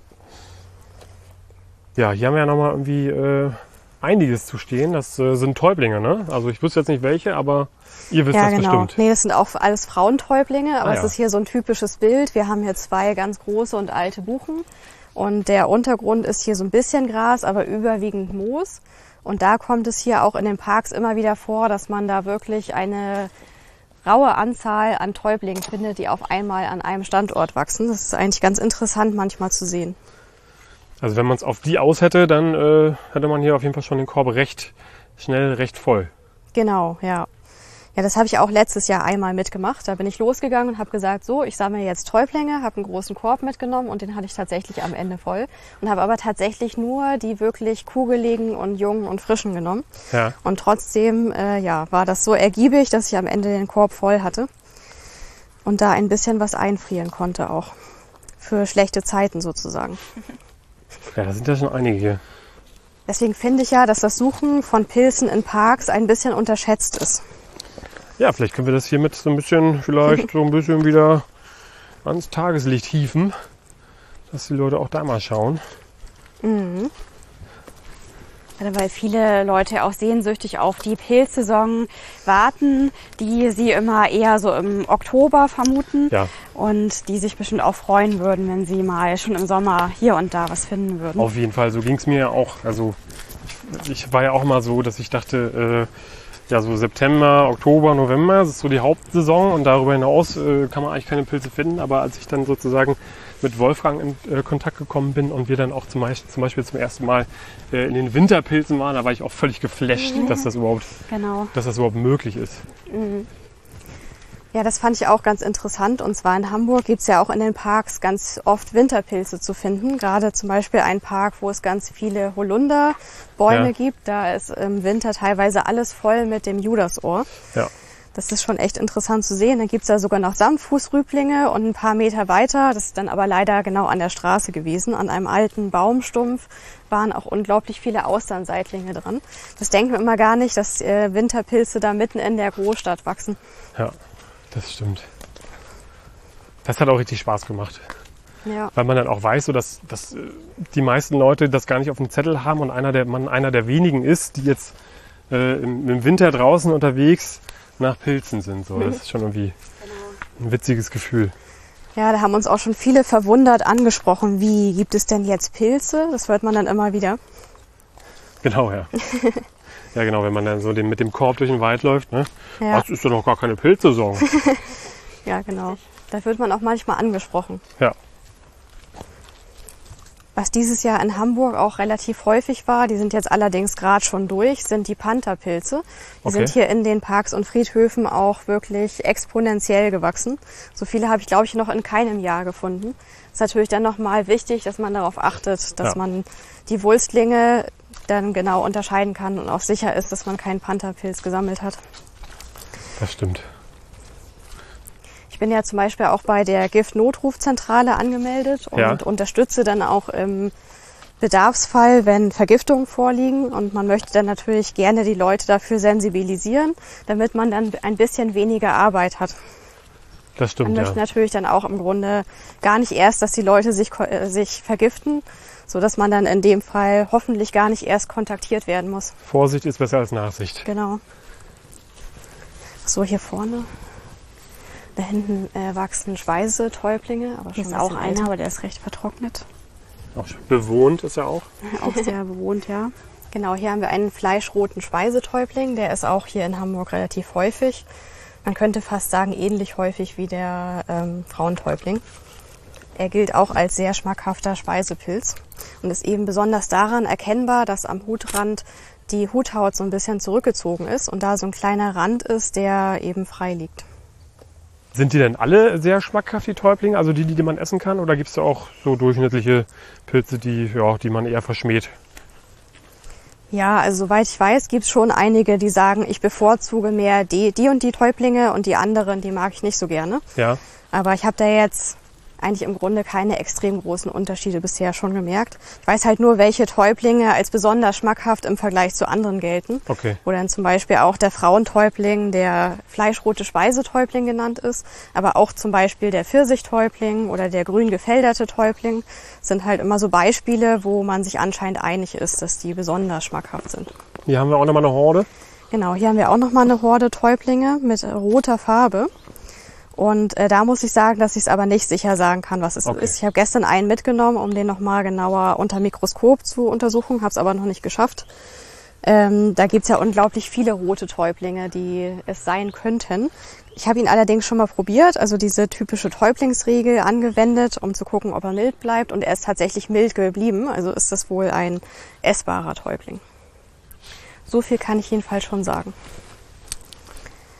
Speaker 3: Ja, hier haben wir ja nochmal irgendwie äh, einiges zu stehen. Das äh, sind Täublinge, ne? Also ich wüsste jetzt nicht welche, aber ihr wisst
Speaker 2: Ja,
Speaker 3: das
Speaker 2: genau.
Speaker 3: bestimmt.
Speaker 2: Nee, das sind auch alles Frauentäublinge, aber
Speaker 3: Ah,
Speaker 2: es
Speaker 3: ja.
Speaker 2: ist hier so ein typisches Bild. Wir haben hier zwei ganz große und alte Buchen und der Untergrund ist hier so ein bisschen Gras, aber überwiegend Moos. Und da kommt es hier auch in den Parks immer wieder vor, dass man da wirklich eine raue Anzahl an Täublingen findet, die auf einmal an einem Standort wachsen. Das ist eigentlich ganz interessant manchmal zu sehen.
Speaker 3: Also wenn man es auf die aus hätte, dann äh, hätte man hier auf jeden Fall schon den Korb recht schnell, recht voll.
Speaker 2: Genau, ja. Ja, das habe ich auch letztes Jahr einmal mitgemacht. Da bin ich losgegangen und habe gesagt, so, ich sammle jetzt Täublinge, habe einen großen Korb mitgenommen und den hatte ich tatsächlich am Ende voll. Und habe aber tatsächlich nur die wirklich kugeligen und jungen und frischen genommen.
Speaker 3: Ja.
Speaker 2: Und trotzdem äh, ja, war das so ergiebig, dass ich am Ende den Korb voll hatte. Und da ein bisschen was einfrieren konnte auch. Für schlechte Zeiten sozusagen.
Speaker 3: Ja, da sind ja schon einige hier.
Speaker 2: Deswegen finde ich ja, dass das Suchen von Pilzen in Parks ein bisschen unterschätzt ist.
Speaker 3: Ja, vielleicht können wir das hiermit so ein bisschen, vielleicht so ein bisschen wieder ans Tageslicht hieven, dass die Leute auch da mal schauen.
Speaker 2: Mhm.
Speaker 1: Ja, weil viele Leute auch sehnsüchtig auf die Pilzsaison warten, die sie immer eher so im Oktober vermuten.
Speaker 3: Ja.
Speaker 1: Und die sich bestimmt auch freuen würden, wenn sie mal schon im Sommer hier und da was finden würden.
Speaker 3: Auf jeden Fall, so ging es mir ja auch. Also ich, ich war ja auch mal so, dass ich dachte, äh, ja, so September, Oktober, November, das ist so die Hauptsaison und darüber hinaus äh, kann man eigentlich keine Pilze finden. Aber als ich dann sozusagen mit Wolfgang in äh, Kontakt gekommen bin und wir dann auch zum Beispiel, zum, Beispiel zum ersten Mal äh, in den Winterpilzen waren, da war ich auch völlig geflasht, mhm. dass das überhaupt,
Speaker 1: genau.
Speaker 3: dass das überhaupt möglich ist.
Speaker 2: Mhm. Ja, das fand ich auch ganz interessant. Und zwar in Hamburg gibt's ja auch in den Parks ganz oft Winterpilze zu finden. Gerade zum Beispiel ein Park, wo es ganz viele Holunderbäume
Speaker 3: Ja.
Speaker 2: gibt. Da ist im Winter teilweise alles voll mit dem Judasohr.
Speaker 3: Ja.
Speaker 2: Das ist schon echt interessant zu sehen. Dann gibt's da sogar noch Samtfußrüblinge und ein paar Meter weiter, das ist dann aber leider genau an der Straße gewesen, an einem alten Baumstumpf waren auch unglaublich viele Austernseitlinge dran. Das denken wir immer gar nicht, dass äh, Winterpilze da mitten in der Großstadt wachsen.
Speaker 3: Ja, das stimmt. Das hat auch richtig Spaß gemacht.
Speaker 2: Ja.
Speaker 3: Weil man dann auch weiß, so dass, dass die meisten Leute das gar nicht auf dem Zettel haben und einer der, man einer der wenigen ist, die jetzt äh, im, im Winter draußen unterwegs nach Pilzen sind. So. Das ist schon irgendwie ein witziges Gefühl.
Speaker 2: Ja, da haben uns auch schon viele verwundert angesprochen, wie gibt es denn jetzt Pilze? Das hört man dann immer wieder.
Speaker 3: Genau, ja. Ja, genau, wenn man dann so den, mit dem Korb durch den Wald läuft, ne?
Speaker 2: Ja.
Speaker 3: Das ist doch noch gar keine Pilzsaison.
Speaker 2: Ja, genau. Da wird man auch manchmal angesprochen.
Speaker 3: Ja.
Speaker 2: Was dieses Jahr in Hamburg auch relativ häufig war, die sind jetzt allerdings gerade schon durch, sind die Pantherpilze. Die
Speaker 3: Okay.
Speaker 2: sind hier in den Parks und Friedhöfen auch wirklich exponentiell gewachsen. So viele habe ich, glaube ich, noch in keinem Jahr gefunden. Ist natürlich dann nochmal wichtig, dass man darauf achtet, dass
Speaker 3: Ja.
Speaker 2: man die Wulstlinge dann genau unterscheiden kann und auch sicher ist, dass man keinen Pantherpilz gesammelt hat.
Speaker 3: Das stimmt.
Speaker 2: Ich bin ja zum Beispiel auch bei der Giftnotrufzentrale angemeldet und
Speaker 3: Ja.
Speaker 2: unterstütze dann auch im Bedarfsfall, wenn Vergiftungen vorliegen. Und man möchte dann natürlich gerne die Leute dafür sensibilisieren, damit man dann ein bisschen weniger Arbeit hat.
Speaker 3: Das
Speaker 2: Man
Speaker 3: stimmt,
Speaker 2: möchte
Speaker 3: ja.
Speaker 2: natürlich dann auch im Grunde gar nicht erst, dass die Leute sich, ko- äh, sich vergiften, so dass man dann in dem Fall hoffentlich gar nicht erst kontaktiert werden muss.
Speaker 3: Vorsicht ist besser als Nachsicht.
Speaker 2: Genau. So, hier vorne. Da hinten äh, wachsen Speisetäublinge, aber
Speaker 1: Hier
Speaker 2: schon
Speaker 1: ist
Speaker 2: ein
Speaker 1: auch
Speaker 2: bisschen
Speaker 1: einer,
Speaker 2: älter.
Speaker 1: aber der ist recht vertrocknet.
Speaker 3: Auch schön bewohnt ist er auch.
Speaker 2: Auch sehr bewohnt, ja. Genau, hier haben wir einen fleischroten Speisetäubling. Der ist auch hier in Hamburg relativ häufig. Man könnte fast sagen, ähnlich häufig wie der ähm, Frauentäubling. Er gilt auch als sehr schmackhafter Speisepilz und ist eben besonders daran erkennbar, dass am Hutrand die Huthaut so ein bisschen zurückgezogen ist und da so ein kleiner Rand ist, der eben frei liegt.
Speaker 3: Sind die denn alle sehr schmackhaft, die Täublinge? Also die, die man essen kann? Oder gibt es da auch so durchschnittliche Pilze, die, ja, die man eher verschmäht?
Speaker 2: Ja, also soweit ich weiß, gibt es schon einige, die sagen, ich bevorzuge mehr die, die und die Täublinge und die anderen, die mag ich nicht so gerne.
Speaker 3: Ja.
Speaker 2: Aber ich habe da jetzt eigentlich im Grunde keine extrem großen Unterschiede bisher schon gemerkt. Ich weiß halt nur, welche Täublinge als besonders schmackhaft im Vergleich zu anderen gelten.
Speaker 3: Okay.
Speaker 2: Wo dann zum Beispiel auch der Frauentäubling, der fleischrote Speisetäubling genannt ist, aber auch zum Beispiel der Pfirsichtäubling oder der grün gefälderte Täubling sind halt immer so Beispiele, wo man sich anscheinend einig ist, dass die besonders schmackhaft sind.
Speaker 3: Hier haben wir auch nochmal eine Horde.
Speaker 2: Genau, hier haben wir auch nochmal eine Horde Täublinge mit roter Farbe. Und äh, da muss ich sagen, dass ich es aber nicht sicher sagen kann, was es
Speaker 3: Okay.
Speaker 2: ist. Ich habe gestern einen mitgenommen, um den nochmal genauer unter Mikroskop zu untersuchen, habe es aber noch nicht geschafft. Ähm, da gibt's ja unglaublich viele rote Täublinge, die es sein könnten. Ich habe ihn allerdings schon mal probiert, also diese typische Täublingsregel angewendet, um zu gucken, ob er mild bleibt. Und er ist tatsächlich mild geblieben, also ist das wohl ein essbarer Täubling. So viel kann ich jedenfalls schon sagen.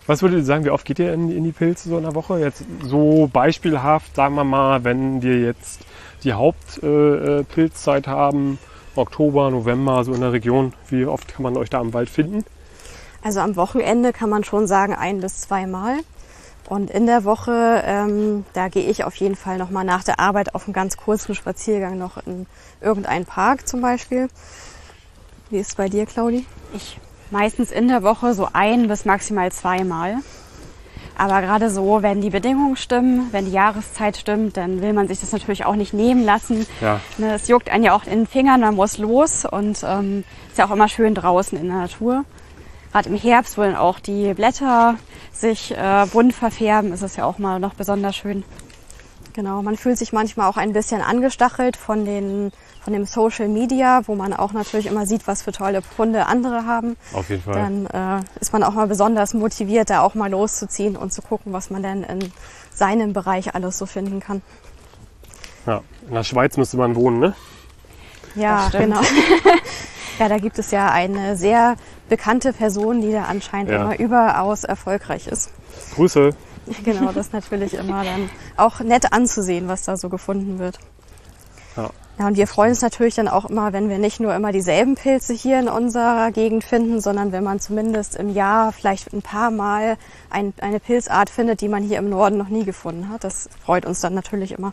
Speaker 3: Was würdet ihr sagen, wie oft geht ihr in, in die Pilze so in der Woche? Jetzt so beispielhaft, sagen wir mal, wenn wir jetzt die Hauptpilzzeit äh, haben, Oktober, November, so in der Region, wie oft kann man euch da im Wald finden?
Speaker 2: Also am Wochenende kann man schon sagen ein bis zweimal. Und in der Woche, ähm, da gehe ich auf jeden Fall noch mal nach der Arbeit auf einen ganz kurzen Spaziergang noch in irgendeinen Park zum Beispiel. Wie ist es bei dir, Claudi?
Speaker 1: Ich meistens in der Woche so ein bis maximal zweimal. Aber gerade so, wenn die Bedingungen stimmen, wenn die Jahreszeit stimmt, dann will man sich das natürlich auch nicht nehmen lassen.
Speaker 3: Ja.
Speaker 1: Ne, es juckt einen ja auch in den Fingern, man muss los und ähm, ist ja auch immer schön draußen in der Natur. Gerade im Herbst, wo dann auch die Blätter sich äh, bunt verfärben, ist es ja auch mal noch besonders schön.
Speaker 2: Genau, man fühlt sich manchmal auch ein bisschen angestachelt von, den, von dem Social Media, wo man auch natürlich immer sieht, was für tolle Funde andere haben.
Speaker 3: Auf jeden Fall.
Speaker 2: Dann äh, ist man auch mal besonders motiviert, da auch mal loszuziehen und zu gucken, was man denn in seinem Bereich alles so finden kann.
Speaker 3: Ja, in der Schweiz müsste man wohnen, ne?
Speaker 2: Ja, genau. Ja, da gibt es ja eine sehr bekannte Person, die da anscheinend
Speaker 3: Ja.
Speaker 2: immer überaus erfolgreich ist.
Speaker 3: Grüße.
Speaker 2: Genau, das ist natürlich immer dann auch nett anzusehen, was da so gefunden wird.
Speaker 3: Ja.
Speaker 2: Ja, und wir freuen uns natürlich dann auch immer, wenn wir nicht nur immer dieselben Pilze hier in unserer Gegend finden, sondern wenn man zumindest im Jahr vielleicht ein paar Mal ein, eine Pilzart findet, die man hier im Norden noch nie gefunden hat. Das freut uns dann natürlich immer.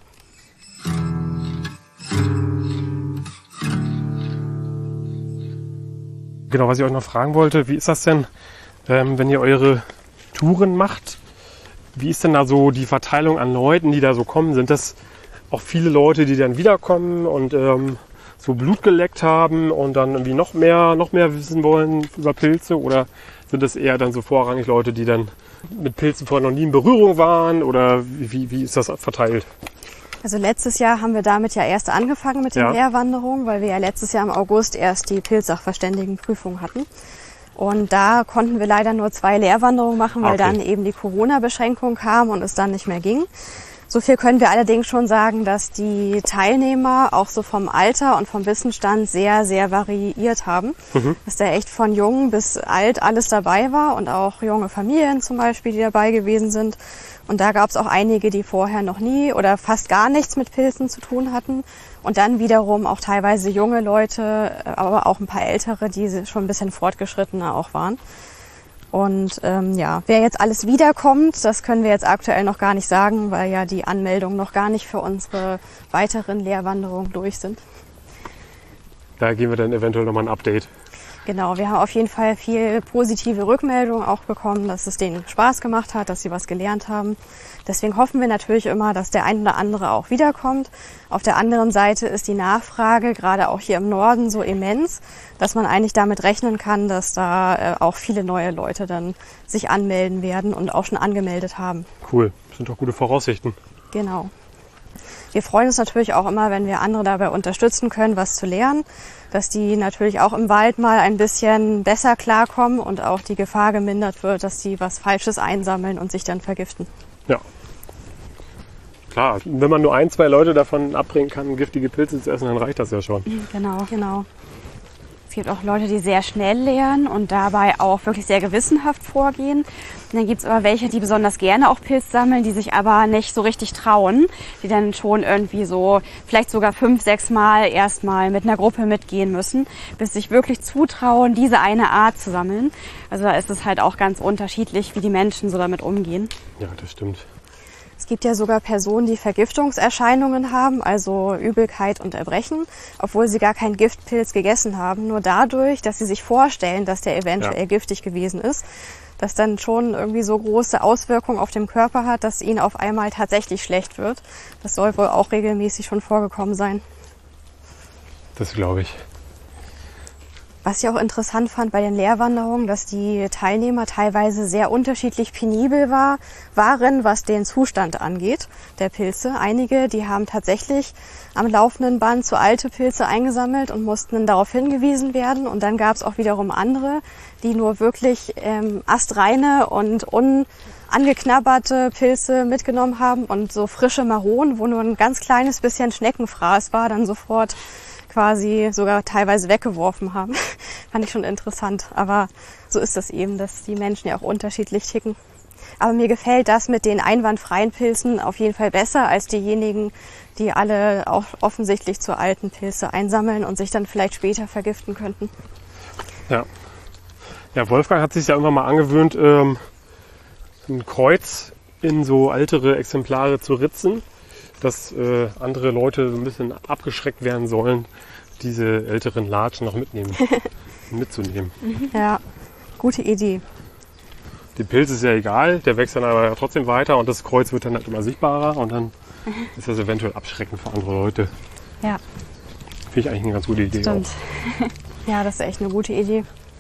Speaker 3: Genau, was ich euch noch fragen wollte, wie ist das denn, ähm, wenn ihr eure Touren macht? Wie ist denn da so die Verteilung an Leuten, die da so kommen? Sind das auch viele Leute, die dann wiederkommen und ähm, so Blut geleckt haben und dann irgendwie noch mehr, noch mehr wissen wollen über Pilze? Oder sind das eher dann so vorrangig Leute, die dann mit Pilzen vorher noch nie in Berührung waren? Oder wie, wie ist das verteilt?
Speaker 2: Also letztes Jahr haben wir damit ja erst angefangen mit den
Speaker 3: Ja.
Speaker 2: Lehrwanderungen, weil wir ja letztes Jahr im August erst die Pilzsachverständigenprüfung hatten. Und da konnten wir leider nur zwei Lehrwanderungen machen, weil
Speaker 3: Okay.
Speaker 2: dann eben die Corona-Beschränkung kam und es dann nicht mehr ging. So viel können wir allerdings schon sagen, dass die Teilnehmer auch so vom Alter und vom Wissensstand sehr, sehr variiert haben.
Speaker 3: Mhm.
Speaker 2: Dass da echt von jung bis alt alles dabei war und auch junge Familien zum Beispiel, die dabei gewesen sind. Und da gab es auch einige, die vorher noch nie oder fast gar nichts mit Pilzen zu tun hatten. Und dann wiederum auch teilweise junge Leute, aber auch ein paar ältere, die schon ein bisschen fortgeschrittener auch waren. Und ähm, ja, wer jetzt alles wiederkommt, das können wir jetzt aktuell noch gar nicht sagen, weil ja die Anmeldungen noch gar nicht für unsere weiteren Lehrwanderungen durch sind.
Speaker 3: Da geben wir dann eventuell nochmal ein Update.
Speaker 2: Genau, wir haben auf jeden Fall viel positive Rückmeldungen auch bekommen, dass es denen Spaß gemacht hat, dass sie was gelernt haben. Deswegen hoffen wir natürlich immer, dass der ein oder andere auch wiederkommt. Auf der anderen Seite ist die Nachfrage, gerade auch hier im Norden, so immens, dass man eigentlich damit rechnen kann, dass da äh, auch viele neue Leute dann sich anmelden werden und auch schon angemeldet haben.
Speaker 3: Cool, das sind doch gute Voraussichten.
Speaker 2: Genau. Wir freuen uns natürlich auch immer, wenn wir andere dabei unterstützen können, was zu lernen, dass die natürlich auch im Wald mal ein bisschen besser klarkommen und auch die Gefahr gemindert wird, dass sie was Falsches einsammeln und sich dann vergiften.
Speaker 3: Ja. Klar, wenn man nur ein, zwei Leute davon abbringen kann, giftige Pilze zu essen, dann reicht das ja schon.
Speaker 1: Genau.
Speaker 2: Genau.
Speaker 1: Es gibt auch Leute, die sehr schnell lernen und dabei auch wirklich sehr gewissenhaft vorgehen. Und dann gibt es aber welche, die besonders gerne auch Pilz sammeln, die sich aber nicht so richtig trauen, die dann schon irgendwie so vielleicht sogar fünf, sechs Mal erstmal mit einer Gruppe mitgehen müssen, bis sich wirklich zutrauen, diese eine Art zu sammeln. Also da ist es halt auch ganz unterschiedlich, wie die Menschen so damit umgehen.
Speaker 3: Ja, das stimmt.
Speaker 2: Es gibt ja sogar Personen, die Vergiftungserscheinungen haben, also Übelkeit und Erbrechen, obwohl sie gar keinen Giftpilz gegessen haben. Nur dadurch, dass sie sich vorstellen, dass der eventuell
Speaker 3: Ja.
Speaker 2: giftig gewesen ist, das dann schon irgendwie so große Auswirkungen auf den Körper hat, dass ihnen auf einmal tatsächlich schlecht wird. Das soll wohl auch regelmäßig schon vorgekommen sein.
Speaker 3: Das glaube ich.
Speaker 2: Was ich auch interessant fand bei den Lehrwanderungen, dass die Teilnehmer teilweise sehr unterschiedlich penibel war, waren, was den Zustand angeht der Pilze. Einige, die haben tatsächlich am laufenden Band zu alte Pilze eingesammelt und mussten dann darauf hingewiesen werden. Und dann gab es auch wiederum andere, die nur wirklich ähm, astreine und unangeknabberte Pilze mitgenommen haben und so frische Maronen, wo nur ein ganz kleines bisschen Schneckenfraß war, dann sofort quasi sogar teilweise weggeworfen haben. Fand ich schon interessant. Aber so ist das eben, dass die Menschen ja auch unterschiedlich ticken. Aber mir gefällt das mit den einwandfreien Pilzen auf jeden Fall besser als diejenigen, die alle auch offensichtlich zu alten Pilze einsammeln und sich dann vielleicht später vergiften könnten.
Speaker 3: Ja. Ja, Wolfgang hat sich ja irgendwann mal angewöhnt, ähm, ein Kreuz in so ältere Exemplare zu ritzen, dass äh, andere Leute so ein bisschen abgeschreckt werden sollen, diese älteren Latschen noch mitnehmen, mitzunehmen.
Speaker 2: Ja, gute Idee.
Speaker 3: Der Pilz ist ja egal, der wächst dann aber trotzdem weiter und das Kreuz wird dann halt immer sichtbarer und dann ist das eventuell abschreckend für andere Leute.
Speaker 2: Ja.
Speaker 3: Finde ich eigentlich eine ganz gute Idee.
Speaker 2: Stimmt.
Speaker 3: Auch.
Speaker 2: Ja, das ist echt eine gute Idee.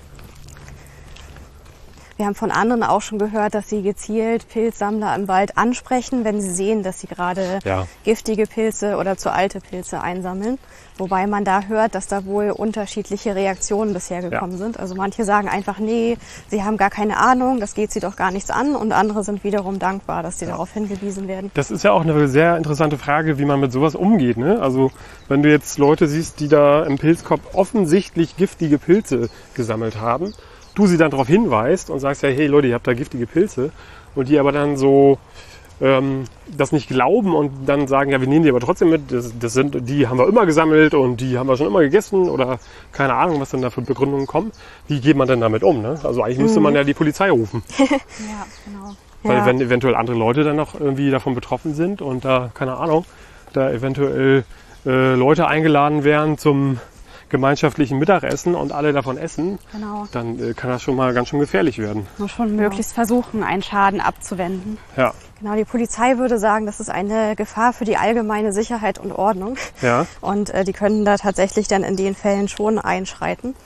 Speaker 2: Wir haben von anderen auch schon gehört, dass sie gezielt Pilzsammler im Wald ansprechen, wenn sie sehen, dass sie gerade
Speaker 3: ja.
Speaker 2: giftige Pilze oder zu alte Pilze einsammeln. Wobei man da hört, dass da wohl unterschiedliche Reaktionen bisher gekommen ja. sind. Also manche sagen einfach, nee, sie haben gar keine Ahnung, das geht sie doch gar nichts an. Und andere sind wiederum dankbar, dass sie ja. darauf hingewiesen werden.
Speaker 3: Das ist ja auch eine sehr interessante Frage, wie man mit sowas umgeht. Ne? Also wenn du jetzt Leute siehst, die da im Pilzkorb offensichtlich giftige Pilze gesammelt haben, du sie dann darauf hinweist und sagst ja, hey Leute, ihr habt da giftige Pilze und die aber dann so ähm, das nicht glauben und dann sagen, ja, wir nehmen die aber trotzdem mit, das, das sind, die haben wir immer gesammelt und die haben wir schon immer gegessen oder keine Ahnung, was dann da für Begründungen kommen. Wie geht man denn damit um? Ne? Also eigentlich müsste man ja die Polizei rufen.
Speaker 2: Ja, genau.
Speaker 3: Weil
Speaker 2: ja.
Speaker 3: wenn eventuell andere Leute dann noch irgendwie davon betroffen sind und da, keine Ahnung, da eventuell äh, Leute eingeladen werden zum gemeinschaftlichen Mittagessen und alle davon essen,
Speaker 2: genau.
Speaker 3: dann äh, kann das schon mal ganz schön gefährlich werden.
Speaker 1: Muss schon möglichst versuchen, einen Schaden abzuwenden.
Speaker 3: Ja.
Speaker 2: Genau, die Polizei würde sagen, das ist eine Gefahr für die allgemeine Sicherheit und Ordnung.
Speaker 3: Ja.
Speaker 2: Und äh, die können da tatsächlich dann in den Fällen schon einschreiten.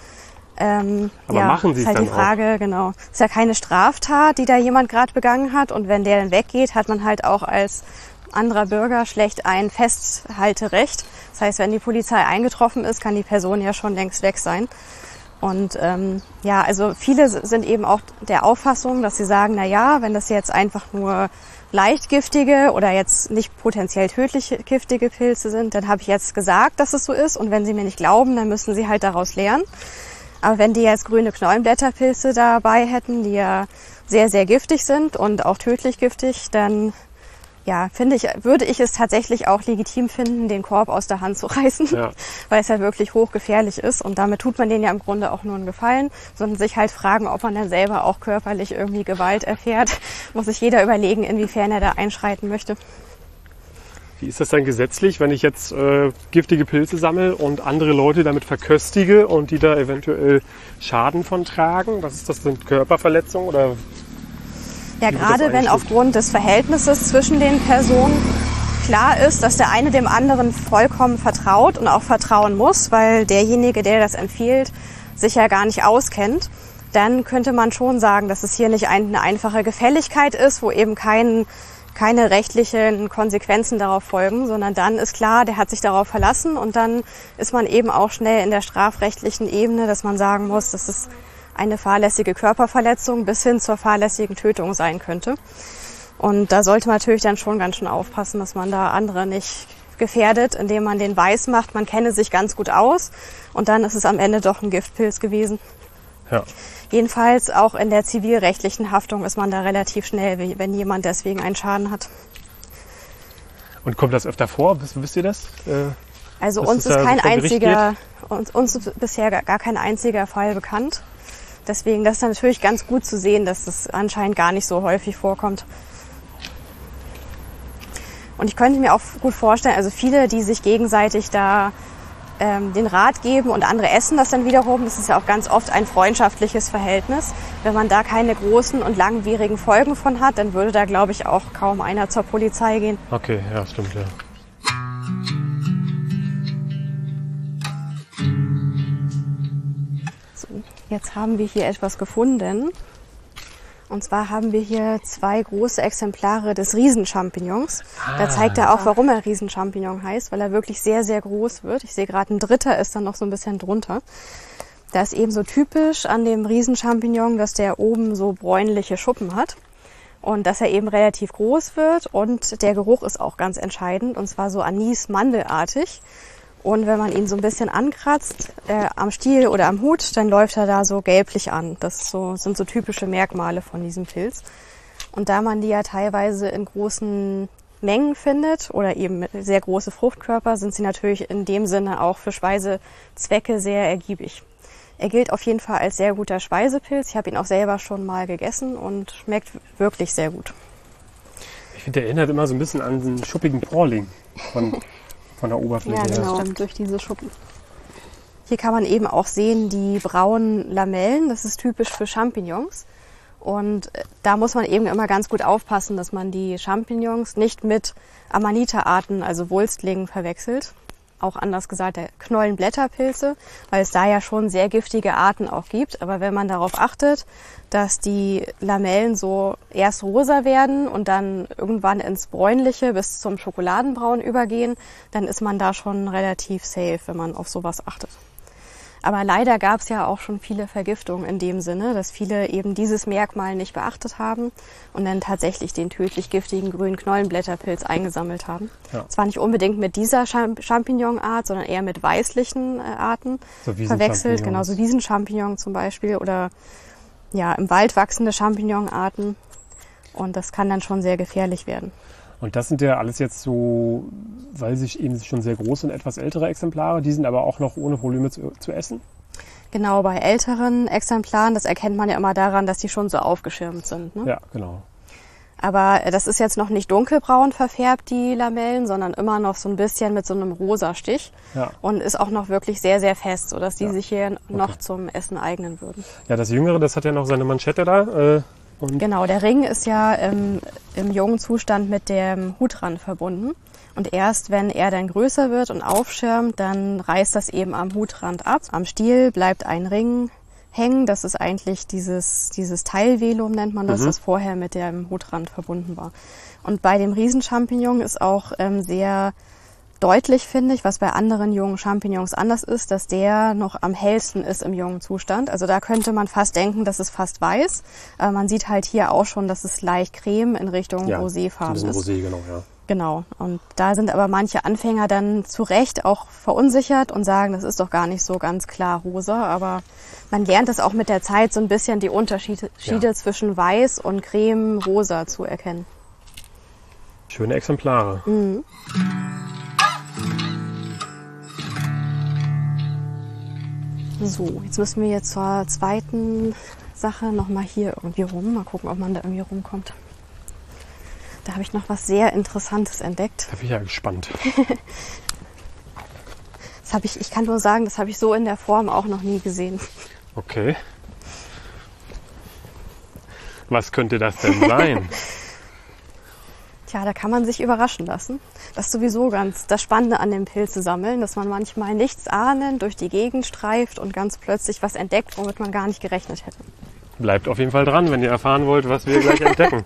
Speaker 2: Ähm,
Speaker 3: Aber
Speaker 2: ja,
Speaker 3: machen sie es
Speaker 2: ist halt
Speaker 3: dann
Speaker 2: die Frage,
Speaker 3: auch?
Speaker 2: Genau. Ist ja keine Straftat, die da jemand gerade begangen hat. Und wenn der dann weggeht, hat man halt auch als anderer Bürger schlecht ein Festhalterecht. Das heißt, wenn die Polizei eingetroffen ist, kann die Person ja schon längst weg sein. Und ähm, ja, also viele sind eben auch der Auffassung, dass sie sagen, na ja, wenn das jetzt einfach nur leicht giftige oder jetzt nicht potenziell tödlich giftige Pilze sind, dann habe ich jetzt gesagt, dass es so ist. Und wenn sie mir nicht glauben, dann müssen sie halt daraus lernen. Aber wenn die jetzt grüne Knollenblätterpilze dabei hätten, die ja sehr, sehr giftig sind und auch tödlich giftig, dann ja, finde ich, würde ich es tatsächlich auch legitim finden, den Korb aus der Hand zu reißen,
Speaker 3: ja.
Speaker 2: weil es ja wirklich hochgefährlich ist. Und damit tut man denen ja im Grunde auch nur einen Gefallen, sondern sich halt fragen, ob man dann selber auch körperlich irgendwie Gewalt erfährt. Muss sich jeder überlegen, inwiefern er da einschreiten möchte.
Speaker 3: Wie ist das dann gesetzlich, wenn ich jetzt äh, giftige Pilze sammle und andere Leute damit verköstige und die da eventuell Schaden von tragen? Was ist das denn, Körperverletzung oder?
Speaker 2: Ja, gerade wenn aufgrund des Verhältnisses zwischen den Personen klar ist, dass der eine dem anderen vollkommen vertraut und auch vertrauen muss, weil derjenige, der das empfiehlt, sich ja gar nicht auskennt, dann könnte man schon sagen, dass es hier nicht eine einfache Gefälligkeit ist, wo eben kein, keine rechtlichen Konsequenzen darauf folgen, sondern dann ist klar, der hat sich darauf verlassen und dann ist man eben auch schnell in der strafrechtlichen Ebene, dass man sagen muss, dass es eine fahrlässige Körperverletzung bis hin zur fahrlässigen Tötung sein könnte. Und da sollte man natürlich dann schon ganz schön aufpassen, dass man da andere nicht gefährdet, indem man den weiß macht, man kenne sich ganz gut aus und dann ist es am Ende doch ein Giftpilz gewesen.
Speaker 3: Ja.
Speaker 2: Jedenfalls auch in der zivilrechtlichen Haftung ist man da relativ schnell, wenn jemand deswegen einen Schaden hat.
Speaker 3: Und kommt das öfter vor? Wisst, wisst ihr das? Äh,
Speaker 2: also uns ist kein einziger, uns, uns ist bisher gar kein einziger Fall bekannt. Deswegen, das ist natürlich ganz gut zu sehen, dass das anscheinend gar nicht so häufig vorkommt. Und ich könnte mir auch gut vorstellen, also viele, die sich gegenseitig da ähm, den Rat geben und andere essen das dann wiederum, das ist ja auch ganz oft ein freundschaftliches Verhältnis. Wenn man da keine großen und langwierigen Folgen von hat, dann würde da, glaube ich, auch kaum einer zur Polizei gehen.
Speaker 3: Okay, ja, stimmt, ja.
Speaker 2: Jetzt haben wir hier etwas gefunden. Und zwar haben wir hier zwei große Exemplare des Riesenchampignons. Ah. Da zeigt er auch, warum er Riesenchampignon heißt, weil er wirklich sehr, sehr groß wird. Ich sehe gerade, ein dritter ist dann noch so ein bisschen drunter. Das ist eben so typisch an dem Riesenchampignon, dass der oben so bräunliche Schuppen hat. Und dass er eben relativ groß wird. Und der Geruch ist auch ganz entscheidend. Und zwar so anis-mandelartig. Und wenn man ihn so ein bisschen ankratzt, äh, am Stiel oder am Hut, dann läuft er da so gelblich an. Das ist so, sind so typische Merkmale von diesem Pilz. Und da man die ja teilweise in großen Mengen findet oder eben sehr große Fruchtkörper, sind sie natürlich in dem Sinne auch für Speisezwecke sehr ergiebig. Er gilt auf jeden Fall als sehr guter Speisepilz. Ich habe ihn auch selber schon mal gegessen und schmeckt wirklich sehr gut.
Speaker 3: Ich finde, der erinnert immer so ein bisschen an einen schuppigen Porling von, von der Oberfläche.
Speaker 2: Ja, genau,
Speaker 3: her.
Speaker 2: stimmt, durch diese Schuppen. Hier kann man eben auch sehen die braunen Lamellen. Das ist typisch für Champignons. Und da muss man eben immer ganz gut aufpassen, dass man die Champignons nicht mit Amanita-Arten, also Wulstlingen, verwechselt. Auch anders gesagt, der Knollenblätterpilze, weil es da ja schon sehr giftige Arten auch gibt. Aber wenn man darauf achtet, dass die Lamellen so erst rosa werden und dann irgendwann ins Bräunliche bis zum Schokoladenbraun übergehen, dann ist man da schon relativ safe, wenn man auf sowas achtet. Aber leider gab es ja auch schon viele Vergiftungen in dem Sinne, dass viele eben dieses Merkmal nicht beachtet haben und dann tatsächlich den tödlich giftigen grünen Knollenblätterpilz eingesammelt haben. Ja. Zwar nicht unbedingt mit dieser Champignonart, sondern eher mit weißlichen Arten so verwechselt. Genau, so Wiesenchampignon zum Beispiel oder ja, im Wald wachsende Champignonarten. Und das kann dann schon sehr gefährlich werden.
Speaker 3: Und das sind ja alles jetzt so, weil sie eben schon sehr große und etwas ältere Exemplare, die sind aber auch noch ohne Probleme zu, zu essen?
Speaker 2: Genau, bei älteren Exemplaren, das erkennt man ja immer daran, dass die schon so aufgeschirmt sind. Ne?
Speaker 3: Ja, genau.
Speaker 2: Aber das ist jetzt noch nicht dunkelbraun verfärbt, die Lamellen, sondern immer noch so ein bisschen mit so einem rosa Stich. Ja. Und ist auch noch wirklich sehr, sehr fest, sodass die ja. sich hier noch okay. zum Essen eignen würden.
Speaker 3: Ja, das Jüngere, das hat ja noch seine Manschette da. Äh Und
Speaker 2: genau, der Ring ist ja ähm, im jungen Zustand mit dem Hutrand verbunden. Und erst wenn er dann größer wird und aufschirmt, dann reißt das eben am Hutrand ab. Am Stiel bleibt ein Ring hängen. Das ist eigentlich dieses, dieses Teilvelum, nennt man das, mhm. das vorher mit dem Hutrand verbunden war. Und bei dem Riesenchampignon ist auch ähm, sehr deutlich, finde ich, was bei anderen jungen Champignons anders ist, dass der noch am hellsten ist im jungen Zustand. Also da könnte man fast denken, dass es fast weiß. Aber man sieht halt hier auch schon, dass es leicht creme in Richtung
Speaker 3: ja,
Speaker 2: Roséfarben ist.
Speaker 3: Rosé, genau, ja.
Speaker 2: Genau. Und da sind aber manche Anfänger dann zu Recht auch verunsichert und sagen, das ist doch gar nicht so ganz klar rosa. Aber man lernt es auch mit der Zeit so ein bisschen die Unterschiede ja. zwischen weiß und creme rosa zu erkennen.
Speaker 3: Schöne Exemplare.
Speaker 2: Mhm. So, jetzt müssen wir jetzt zur zweiten Sache nochmal hier irgendwie rum. Mal gucken, ob man da irgendwie rumkommt. Da habe ich noch was sehr Interessantes entdeckt.
Speaker 3: Da bin ich ja gespannt.
Speaker 2: Das habe ich, ich kann nur sagen, das habe ich so in der Form auch noch nie gesehen.
Speaker 3: Okay. Was könnte das denn sein?
Speaker 2: Tja, da kann man sich überraschen lassen. Das ist sowieso ganz das Spannende an dem Pilze sammeln, dass man manchmal nichts ahnend durch die Gegend streift und ganz plötzlich was entdeckt, womit man gar nicht gerechnet hätte.
Speaker 3: Bleibt auf jeden Fall dran, wenn ihr erfahren wollt, was wir gleich entdecken.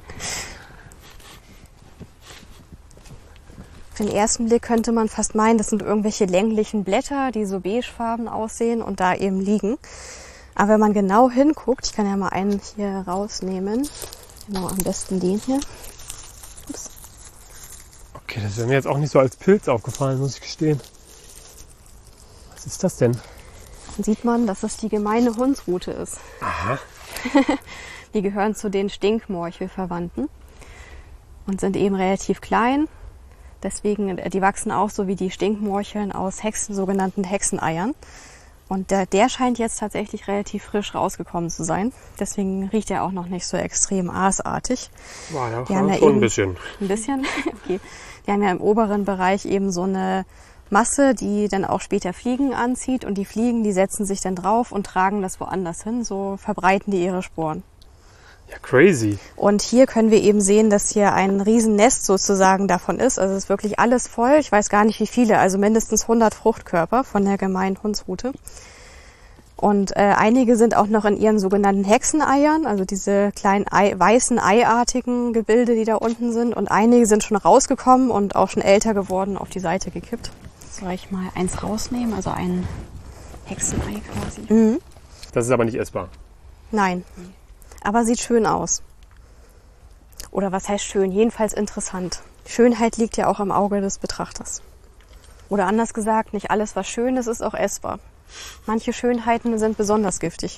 Speaker 2: Auf den ersten Blick könnte man fast meinen, das sind irgendwelche länglichen Blätter, die so beigefarben aussehen und da eben liegen. Aber wenn man genau hinguckt, ich kann ja mal einen hier rausnehmen, genau, am besten den hier. Ups.
Speaker 3: Okay, das wäre mir jetzt auch nicht so als Pilz aufgefallen, muss ich gestehen. Was ist das denn?
Speaker 2: Dann sieht man, dass das die gemeine Hundsrute ist.
Speaker 3: Aha.
Speaker 2: Die gehören zu den Stinkmorchelverwandten und sind eben relativ klein. Deswegen, die wachsen auch so wie die Stinkmorcheln aus Hexen, sogenannten Hexeneiern. Und der, der scheint jetzt tatsächlich relativ frisch rausgekommen zu sein. Deswegen riecht er auch noch nicht so extrem aasartig.
Speaker 3: War ja,
Speaker 2: die haben ja
Speaker 3: schon
Speaker 2: eben,
Speaker 3: ein bisschen.
Speaker 2: Ein bisschen? Okay. Die haben ja im oberen Bereich eben so eine Masse, die dann auch später Fliegen anzieht. Und die Fliegen, die setzen sich dann drauf und tragen das woanders hin. So verbreiten die ihre Sporen.
Speaker 3: Ja, crazy.
Speaker 2: Und hier können wir eben sehen, dass hier ein Riesennest sozusagen davon ist. Also es ist wirklich alles voll. Ich weiß gar nicht wie viele, also mindestens hundert Fruchtkörper von der gemeinen Hundsrute. Und äh, einige sind auch noch in ihren sogenannten Hexeneiern, also diese kleinen Ei, weißen eiartigen Gebilde, die da unten sind. Und einige sind schon rausgekommen und auch schon älter geworden, auf die Seite gekippt.
Speaker 1: Soll ich mal eins rausnehmen, also ein Hexenei quasi?
Speaker 2: Mhm.
Speaker 3: Das ist aber nicht essbar.
Speaker 2: Nein. Aber sieht schön aus. Oder was heißt schön? Jedenfalls interessant. Schönheit liegt ja auch im Auge des Betrachters. Oder anders gesagt, nicht alles, was schön ist, ist auch essbar. Manche Schönheiten sind besonders giftig.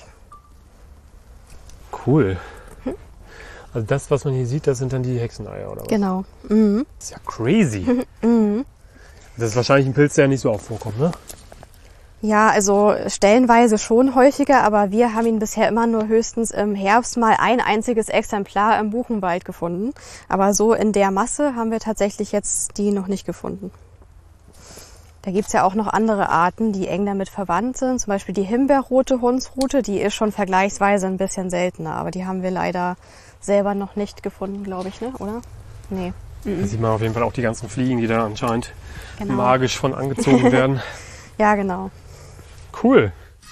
Speaker 3: Cool. Hm? Also das, was man hier sieht, das sind dann die Hexeneier, oder was?
Speaker 2: Genau. Mhm.
Speaker 3: Das ist ja crazy. Mhm. Das ist wahrscheinlich ein Pilz, der nicht so oft vorkommt, ne?
Speaker 2: Ja, also stellenweise schon häufiger, aber wir haben ihn bisher immer nur höchstens im Herbst mal ein einziges Exemplar im Buchenwald gefunden. Aber so in der Masse haben wir tatsächlich jetzt die noch nicht gefunden. Da gibt's ja auch noch andere Arten, die eng damit verwandt sind. Zum Beispiel die Himbeerrote Hundsrute, die ist schon vergleichsweise ein bisschen seltener. Aber die haben wir leider selber noch nicht gefunden, glaube ich, ne? Oder? Nee.
Speaker 3: Da sieht man auf jeden Fall auch die ganzen Fliegen, die da anscheinend
Speaker 2: genau.
Speaker 3: magisch von angezogen werden.
Speaker 2: Ja, genau.
Speaker 3: Cool.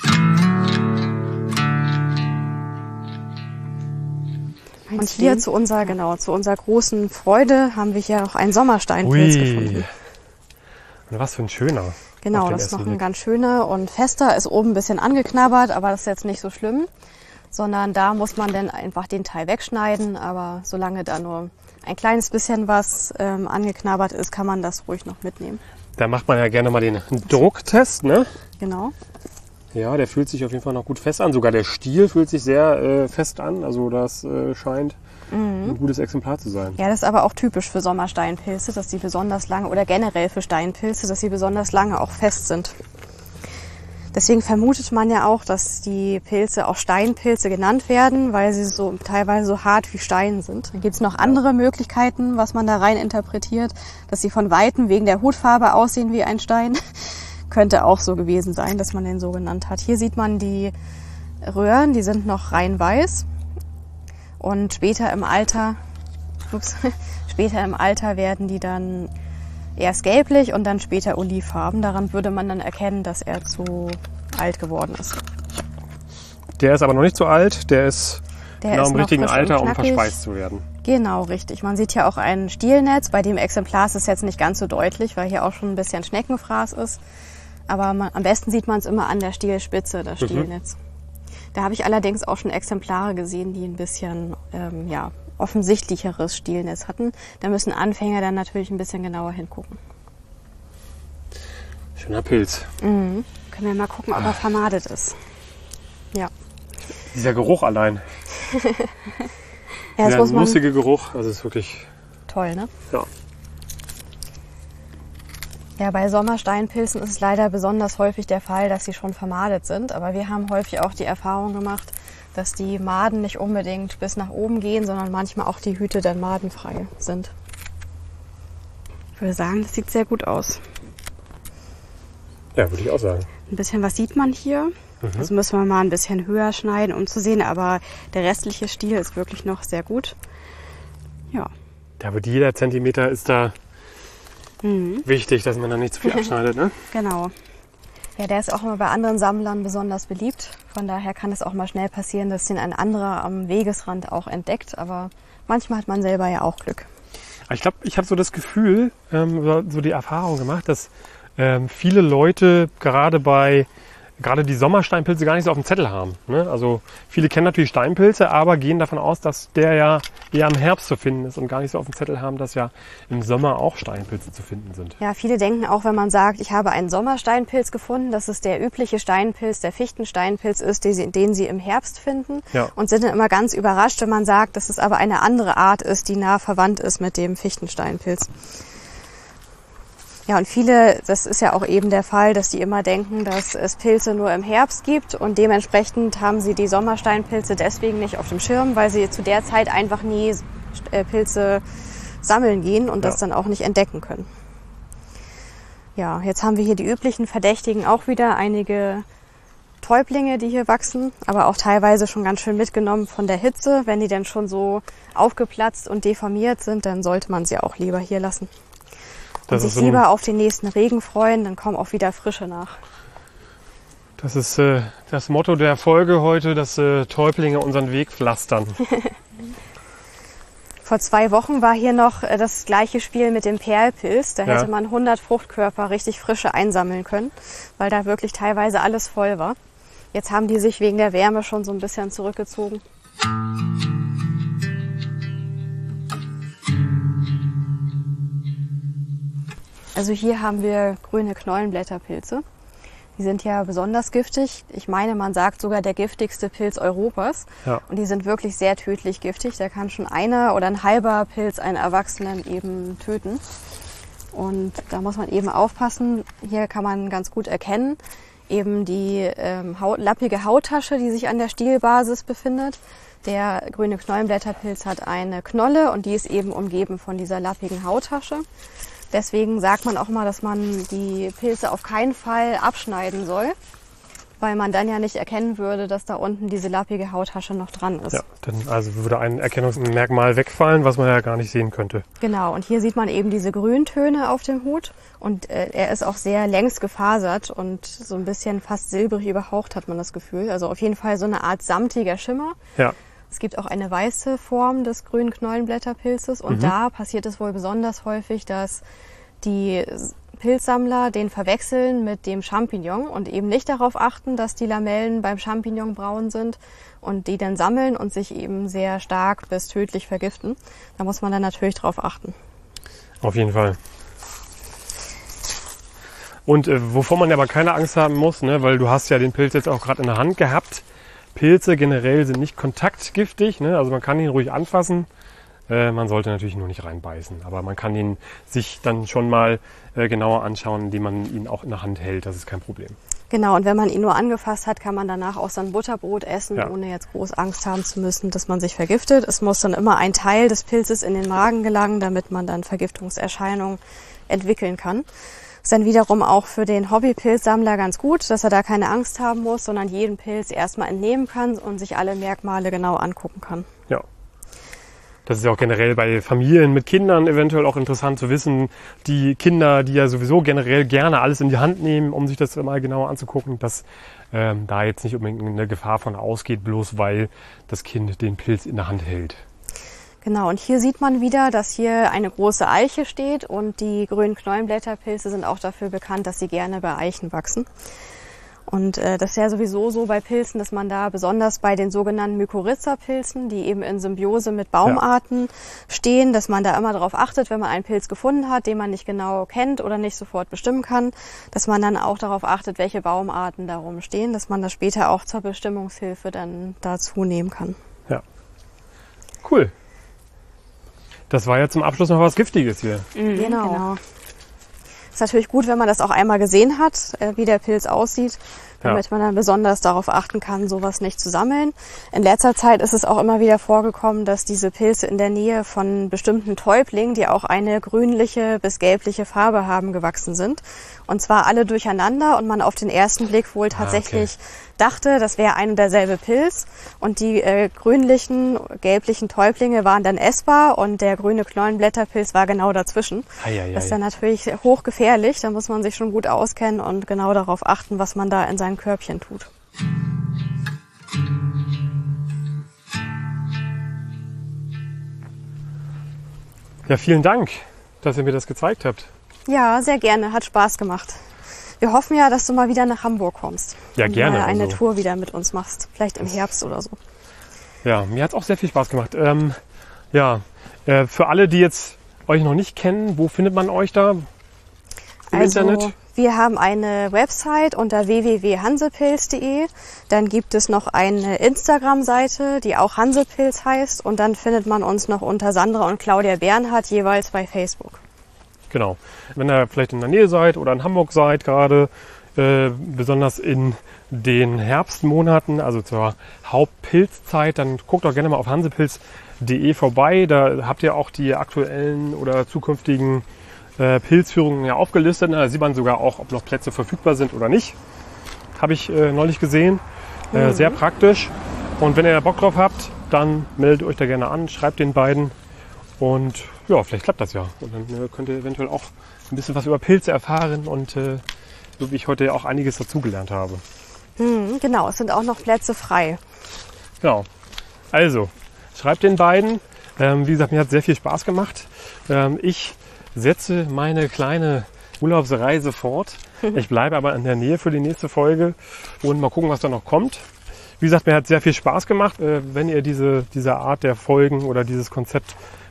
Speaker 2: Und hier zu unserer, genau, zu unserer großen Freude haben wir hier auch einen Sommersteinpilz
Speaker 3: Ui.
Speaker 2: gefunden.
Speaker 3: Und was für ein schöner.
Speaker 2: Genau, das ist noch ein ganz schöner und fester, ist oben ein bisschen angeknabbert, aber das ist jetzt nicht so schlimm, sondern da muss man dann einfach den Teil wegschneiden, aber solange da nur ein kleines bisschen was ähm, angeknabbert ist, kann man das ruhig noch mitnehmen.
Speaker 3: Da macht man ja gerne mal den Drucktest, ne?
Speaker 2: Genau.
Speaker 3: Ja, der fühlt sich auf jeden Fall noch gut fest an. Sogar der Stiel fühlt sich sehr äh, fest an. Also das äh, scheint mhm. ein gutes Exemplar zu sein.
Speaker 2: Ja, das ist aber auch typisch für Sommersteinpilze, dass sie besonders lange, oder generell für Steinpilze, dass sie besonders lange auch fest sind. Deswegen vermutet man ja auch, dass die Pilze auch Steinpilze genannt werden, weil sie so teilweise so hart wie Stein sind. Dann gibt es noch andere Möglichkeiten, was man da rein interpretiert, dass sie von Weitem wegen der Hutfarbe aussehen wie ein Stein. Könnte auch so gewesen sein, dass man den so genannt hat. Hier sieht man die Röhren, die sind noch rein weiß. Und später im Alter, ups, später im Alter werden die dann erst gelblich und dann später olivfarben. Daran würde man dann erkennen, dass er zu alt geworden ist.
Speaker 3: Der ist aber noch nicht so alt, der ist
Speaker 2: der
Speaker 3: genau
Speaker 2: ist
Speaker 3: im richtigen Alter, um
Speaker 2: knackig.
Speaker 3: verspeist zu werden.
Speaker 2: Genau, richtig. Man sieht hier auch ein Stielnetz. Bei dem Exemplar ist es jetzt nicht ganz so deutlich, weil hier auch schon ein bisschen Schneckenfraß ist. Aber man, am besten sieht man es immer an der Stielspitze, das Stielnetz. Mhm. Da habe ich allerdings auch schon Exemplare gesehen, die ein bisschen ähm, ja, offensichtlicheres Stielnetz hatten. Da müssen Anfänger dann natürlich ein bisschen genauer hingucken.
Speaker 3: Schöner Pilz.
Speaker 2: Mhm. Können wir mal gucken, ob er vermadet ist. Ja.
Speaker 3: Dieser Geruch allein.
Speaker 2: Ja,
Speaker 3: Dieser
Speaker 2: muss man
Speaker 3: nussige Geruch, das ist wirklich
Speaker 2: toll, ne?
Speaker 3: Ja.
Speaker 2: Ja, bei Sommersteinpilzen ist es leider besonders häufig der Fall, dass sie schon vermadet sind. Aber wir haben häufig auch die Erfahrung gemacht, dass die Maden nicht unbedingt bis nach oben gehen, sondern manchmal auch die Hüte dann madenfrei sind. Ich würde sagen, das sieht sehr gut aus.
Speaker 3: Ja, würde ich auch sagen.
Speaker 2: Ein bisschen was sieht man hier. Mhm. Das müssen wir mal ein bisschen höher schneiden, um zu sehen. Aber der restliche Stiel ist wirklich noch sehr gut. Ja.
Speaker 3: Da wird jeder Zentimeter ist da
Speaker 2: mhm.
Speaker 3: wichtig, dass man da nicht zu viel abschneidet, ne?
Speaker 2: Genau. Ja, der ist auch immer bei anderen Sammlern besonders beliebt. Von daher kann es auch mal schnell passieren, dass den ein anderer am Wegesrand auch entdeckt. Aber manchmal hat man selber ja auch Glück.
Speaker 3: Ich glaube, ich habe so das Gefühl, ähm, so die Erfahrung gemacht, dass ähm, viele Leute gerade bei gerade die Sommersteinpilze gar nicht so auf dem Zettel haben. Ne? Also viele kennen natürlich Steinpilze, aber gehen davon aus, dass der ja eher im Herbst zu finden ist und gar nicht so auf dem Zettel haben, dass ja im Sommer auch Steinpilze zu finden sind.
Speaker 2: Ja, viele denken auch, wenn man sagt, ich habe einen Sommersteinpilz gefunden, dass es der übliche Steinpilz, der Fichtensteinpilz ist, den sie, den sie im Herbst finden. Ja. Und sind dann immer ganz überrascht, wenn man sagt, dass es aber eine andere Art ist, die nah verwandt ist mit dem Fichtensteinpilz. Ja, und viele, das ist ja auch eben der Fall, dass die immer denken, dass es Pilze nur im Herbst gibt und dementsprechend haben sie die Sommersteinpilze deswegen nicht auf dem Schirm, weil sie zu der Zeit einfach nie Pilze sammeln gehen und das ja. dann auch nicht entdecken können. Ja, jetzt haben wir hier die üblichen Verdächtigen auch wieder, einige Täublinge, die hier wachsen, aber auch teilweise schon ganz schön mitgenommen von der Hitze. Wenn die dann schon so aufgeplatzt und deformiert sind, dann sollte man sie auch lieber hier lassen. Und sich so lieber auf den nächsten Regen freuen, dann kommen auch wieder Frische nach.
Speaker 3: Das ist äh, das Motto der Folge heute, dass äh, Täublinge unseren Weg pflastern.
Speaker 2: Vor zwei Wochen war hier noch äh, das gleiche Spiel mit dem Perlpilz. Da hätte ja. man hundert Fruchtkörper richtig frische einsammeln können, weil da wirklich teilweise alles voll war. Jetzt haben die sich wegen der Wärme schon so ein bisschen zurückgezogen. Also hier haben wir grüne Knollenblätterpilze. Die sind ja besonders giftig. Ich meine, man sagt sogar der giftigste Pilz Europas.
Speaker 3: Ja.
Speaker 2: Und die sind wirklich sehr tödlich giftig. Da kann schon einer oder ein halber Pilz einen Erwachsenen eben töten. Und da muss man eben aufpassen. Hier kann man ganz gut erkennen, eben die ähm, Haut, lappige Hauttasche, die sich an der Stielbasis befindet. Der grüne Knollenblätterpilz hat eine Knolle und die ist eben umgeben von dieser lappigen Hauttasche. Deswegen sagt man auch mal, dass man die Pilze auf keinen Fall abschneiden soll, weil man dann ja nicht erkennen würde, dass da unten diese lappige Hauttasche noch dran ist.
Speaker 3: Ja, dann also würde ein Erkennungsmerkmal wegfallen, was man ja gar nicht sehen könnte.
Speaker 2: Genau, und hier sieht man eben diese Grüntöne auf dem Hut und äh, er ist auch sehr längs gefasert und so ein bisschen fast silbrig überhaucht, hat man das Gefühl. Also auf jeden Fall so eine Art samtiger Schimmer.
Speaker 3: Ja.
Speaker 2: Es gibt auch eine weiße Form des grünen Knollenblätterpilzes und mhm. da passiert es wohl besonders häufig, dass die Pilzsammler den verwechseln mit dem Champignon und eben nicht darauf achten, dass die Lamellen beim Champignon braun sind und die dann sammeln und sich eben sehr stark bis tödlich vergiften. Da muss man dann natürlich drauf achten.
Speaker 3: Auf jeden Fall. Und äh, wovor man aber keine Angst haben muss, ne, weil du hast ja den Pilz jetzt auch gerade in der Hand gehabt. Pilze generell sind nicht kontaktgiftig, ne? Also man kann ihn ruhig anfassen. Äh, man sollte natürlich nur nicht reinbeißen, aber man kann ihn sich dann schon mal äh, genauer anschauen, indem man ihn auch in der Hand hält. Das ist kein Problem.
Speaker 2: Genau, und wenn man ihn nur angefasst hat, kann man danach auch sein Butterbrot essen,
Speaker 3: ja.
Speaker 2: ohne jetzt groß Angst haben zu müssen, dass man sich vergiftet. Es muss dann immer ein Teil des Pilzes in den Magen gelangen, damit man dann Vergiftungserscheinungen entwickeln kann. Ist dann wiederum auch für den Hobbypilzsammler ganz gut, dass er da keine Angst haben muss, sondern jeden Pilz erstmal entnehmen kann und sich alle Merkmale genau angucken kann.
Speaker 3: Ja. Das ist ja auch generell bei Familien mit Kindern eventuell auch interessant zu wissen. Die Kinder, die ja sowieso generell gerne alles in die Hand nehmen, um sich das mal genauer anzugucken, dass ähm, da jetzt nicht unbedingt eine Gefahr von ausgeht, bloß weil das Kind den Pilz in der Hand hält.
Speaker 2: Genau, und hier sieht man wieder, dass hier eine große Eiche steht und die grünen Knollenblätterpilze sind auch dafür bekannt, dass sie gerne bei Eichen wachsen. Und äh, das ist ja sowieso so bei Pilzen, dass man da besonders bei den sogenannten Mykorrhiza-Pilzen, die eben in Symbiose mit Baumarten ja. stehen, dass man da immer darauf achtet, wenn man einen Pilz gefunden hat, den man nicht genau kennt oder nicht sofort bestimmen kann, dass man dann auch darauf achtet, welche Baumarten darum stehen, dass man das später auch zur Bestimmungshilfe dann dazu nehmen kann.
Speaker 3: Ja, cool. Das war ja zum Abschluss noch was Giftiges hier.
Speaker 2: Mhm, genau. genau. Ist natürlich gut, wenn man das auch einmal gesehen hat, wie der Pilz aussieht, damit ja. man dann besonders darauf achten kann, sowas nicht zu sammeln. In letzter Zeit ist es auch immer wieder vorgekommen, dass diese Pilze in der Nähe von bestimmten Täublingen, die auch eine grünliche bis gelbliche Farbe haben, gewachsen sind. Und zwar alle durcheinander und man auf den ersten Blick wohl tatsächlich ah, okay. dachte, das wäre ein und derselbe Pilz. Und die äh, grünlichen, gelblichen Täublinge waren dann essbar und der grüne Knollenblätterpilz war genau dazwischen.
Speaker 3: Ei, ei, ei.
Speaker 2: Das ist dann natürlich hochgefährlich. Da muss man sich schon gut auskennen und genau darauf achten, was man da in sein Körbchen tut.
Speaker 3: Ja, vielen Dank, dass ihr mir das gezeigt habt.
Speaker 2: Ja, sehr gerne. Hat Spaß gemacht. Wir hoffen ja, dass du mal wieder nach Hamburg kommst.
Speaker 3: Ja, gerne.
Speaker 2: Und mal eine
Speaker 3: also.
Speaker 2: Tour wieder mit uns machst. Vielleicht im Herbst oder so.
Speaker 3: Ja, mir hat es auch sehr viel Spaß gemacht. Ähm, ja, äh, für alle, die jetzt euch noch nicht kennen, wo findet man euch da im
Speaker 2: also,
Speaker 3: Internet?
Speaker 2: Wir haben eine Website unter w w w punkt hansepilz punkt de. Dann gibt es noch eine Instagram-Seite, die auch Hansepilz heißt. Und dann findet man uns noch unter Sandra und Claudia Bernhardt jeweils bei Facebook.
Speaker 3: Genau. Wenn ihr vielleicht in der Nähe seid oder in Hamburg seid gerade, äh, besonders in den Herbstmonaten, also zur Hauptpilzzeit, dann guckt doch gerne mal auf hansepilz punkt de vorbei. Da habt ihr auch die aktuellen oder zukünftigen äh, Pilzführungen ja aufgelistet. Da sieht man sogar auch, ob noch Plätze verfügbar sind oder nicht. Habe ich äh, neulich gesehen. Äh, mhm. Sehr praktisch. Und wenn ihr Bock drauf habt, dann meldet euch da gerne an, schreibt den beiden. Und ja, vielleicht klappt das ja. Und dann äh, könnt ihr eventuell auch ein bisschen was über Pilze erfahren und äh, so wie ich heute auch einiges dazugelernt habe.
Speaker 2: Mhm, genau, es sind auch noch Plätze frei.
Speaker 3: Genau. Also, schreibt den beiden. Ähm, wie gesagt, mir hat sehr viel Spaß gemacht. Ähm, ich setze meine kleine Urlaubsreise fort. Ich bleibe aber in der Nähe für die nächste Folge und mal gucken, was da noch kommt. Wie gesagt, mir hat sehr viel Spaß gemacht. Äh, wenn ihr diese, diese Art der Folgen oder dieses Konzept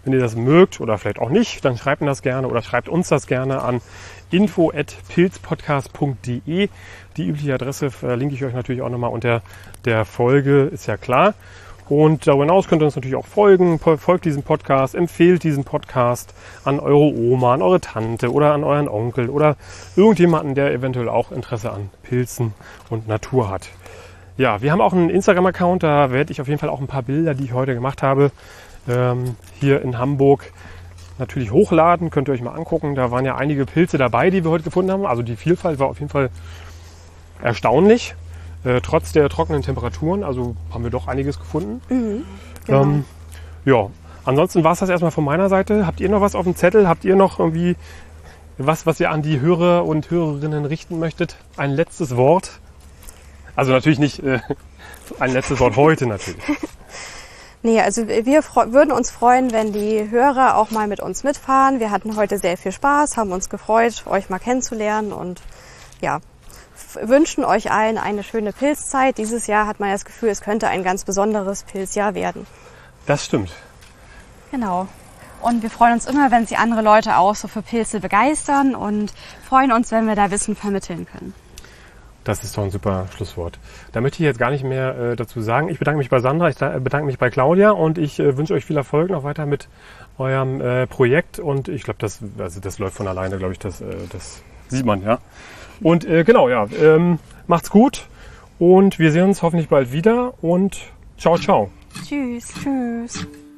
Speaker 3: Wenn ihr das mögt oder vielleicht auch nicht, dann schreibt mir das gerne oder schreibt uns das gerne an info at pilzpodcast punkt de. Die übliche Adresse verlinke ich euch natürlich auch nochmal unter der Folge, ist ja klar. Und darüber hinaus könnt ihr uns natürlich auch folgen, folgt diesem Podcast, empfehlt diesen Podcast an eure Oma, an eure Tante oder an euren Onkel oder irgendjemanden, der eventuell auch Interesse an Pilzen und Natur hat. Ja, wir haben auch einen Instagram-Account, da werde ich auf jeden Fall auch ein paar Bilder, die ich heute gemacht habe, ähm, hier in Hamburg natürlich hochladen. Könnt ihr euch mal angucken, da waren ja einige Pilze dabei, die wir heute gefunden haben. Also die Vielfalt war auf jeden Fall erstaunlich. Äh, trotz der trockenen Temperaturen, also haben wir doch einiges gefunden.
Speaker 2: Mhm, genau.
Speaker 3: ähm, ja, ansonsten war es das erstmal von meiner Seite. Habt ihr noch was auf dem Zettel? Habt ihr noch irgendwie was, was ihr an die Hörer und Hörerinnen richten möchtet? Ein letztes Wort? Also natürlich nicht äh, ein letztes Wort heute natürlich.
Speaker 2: Nee, also wir würden uns freuen, wenn die Hörer auch mal mit uns mitfahren. Wir hatten heute sehr viel Spaß, haben uns gefreut, euch mal kennenzulernen und ja, wünschen euch allen eine schöne Pilzzeit. Dieses Jahr hat man das Gefühl, es könnte ein ganz besonderes Pilzjahr werden.
Speaker 3: Das stimmt.
Speaker 1: Genau. Und wir freuen uns immer, wenn Sie andere Leute auch so für Pilze begeistern und freuen uns, wenn wir da Wissen vermitteln können.
Speaker 3: Das ist doch ein super Schlusswort. Da möchte ich jetzt gar nicht mehr äh, dazu sagen. Ich bedanke mich bei Sandra, ich bedanke mich bei Claudia und ich äh, wünsche euch viel Erfolg noch weiter mit eurem äh, Projekt. Und ich glaube, das, also das läuft von alleine, glaube ich, das, äh, das sieht man, ja. Und äh, genau, ja, ähm, macht's gut und wir sehen uns hoffentlich bald wieder und ciao, ciao.
Speaker 1: Tschüss.
Speaker 2: Tschüss.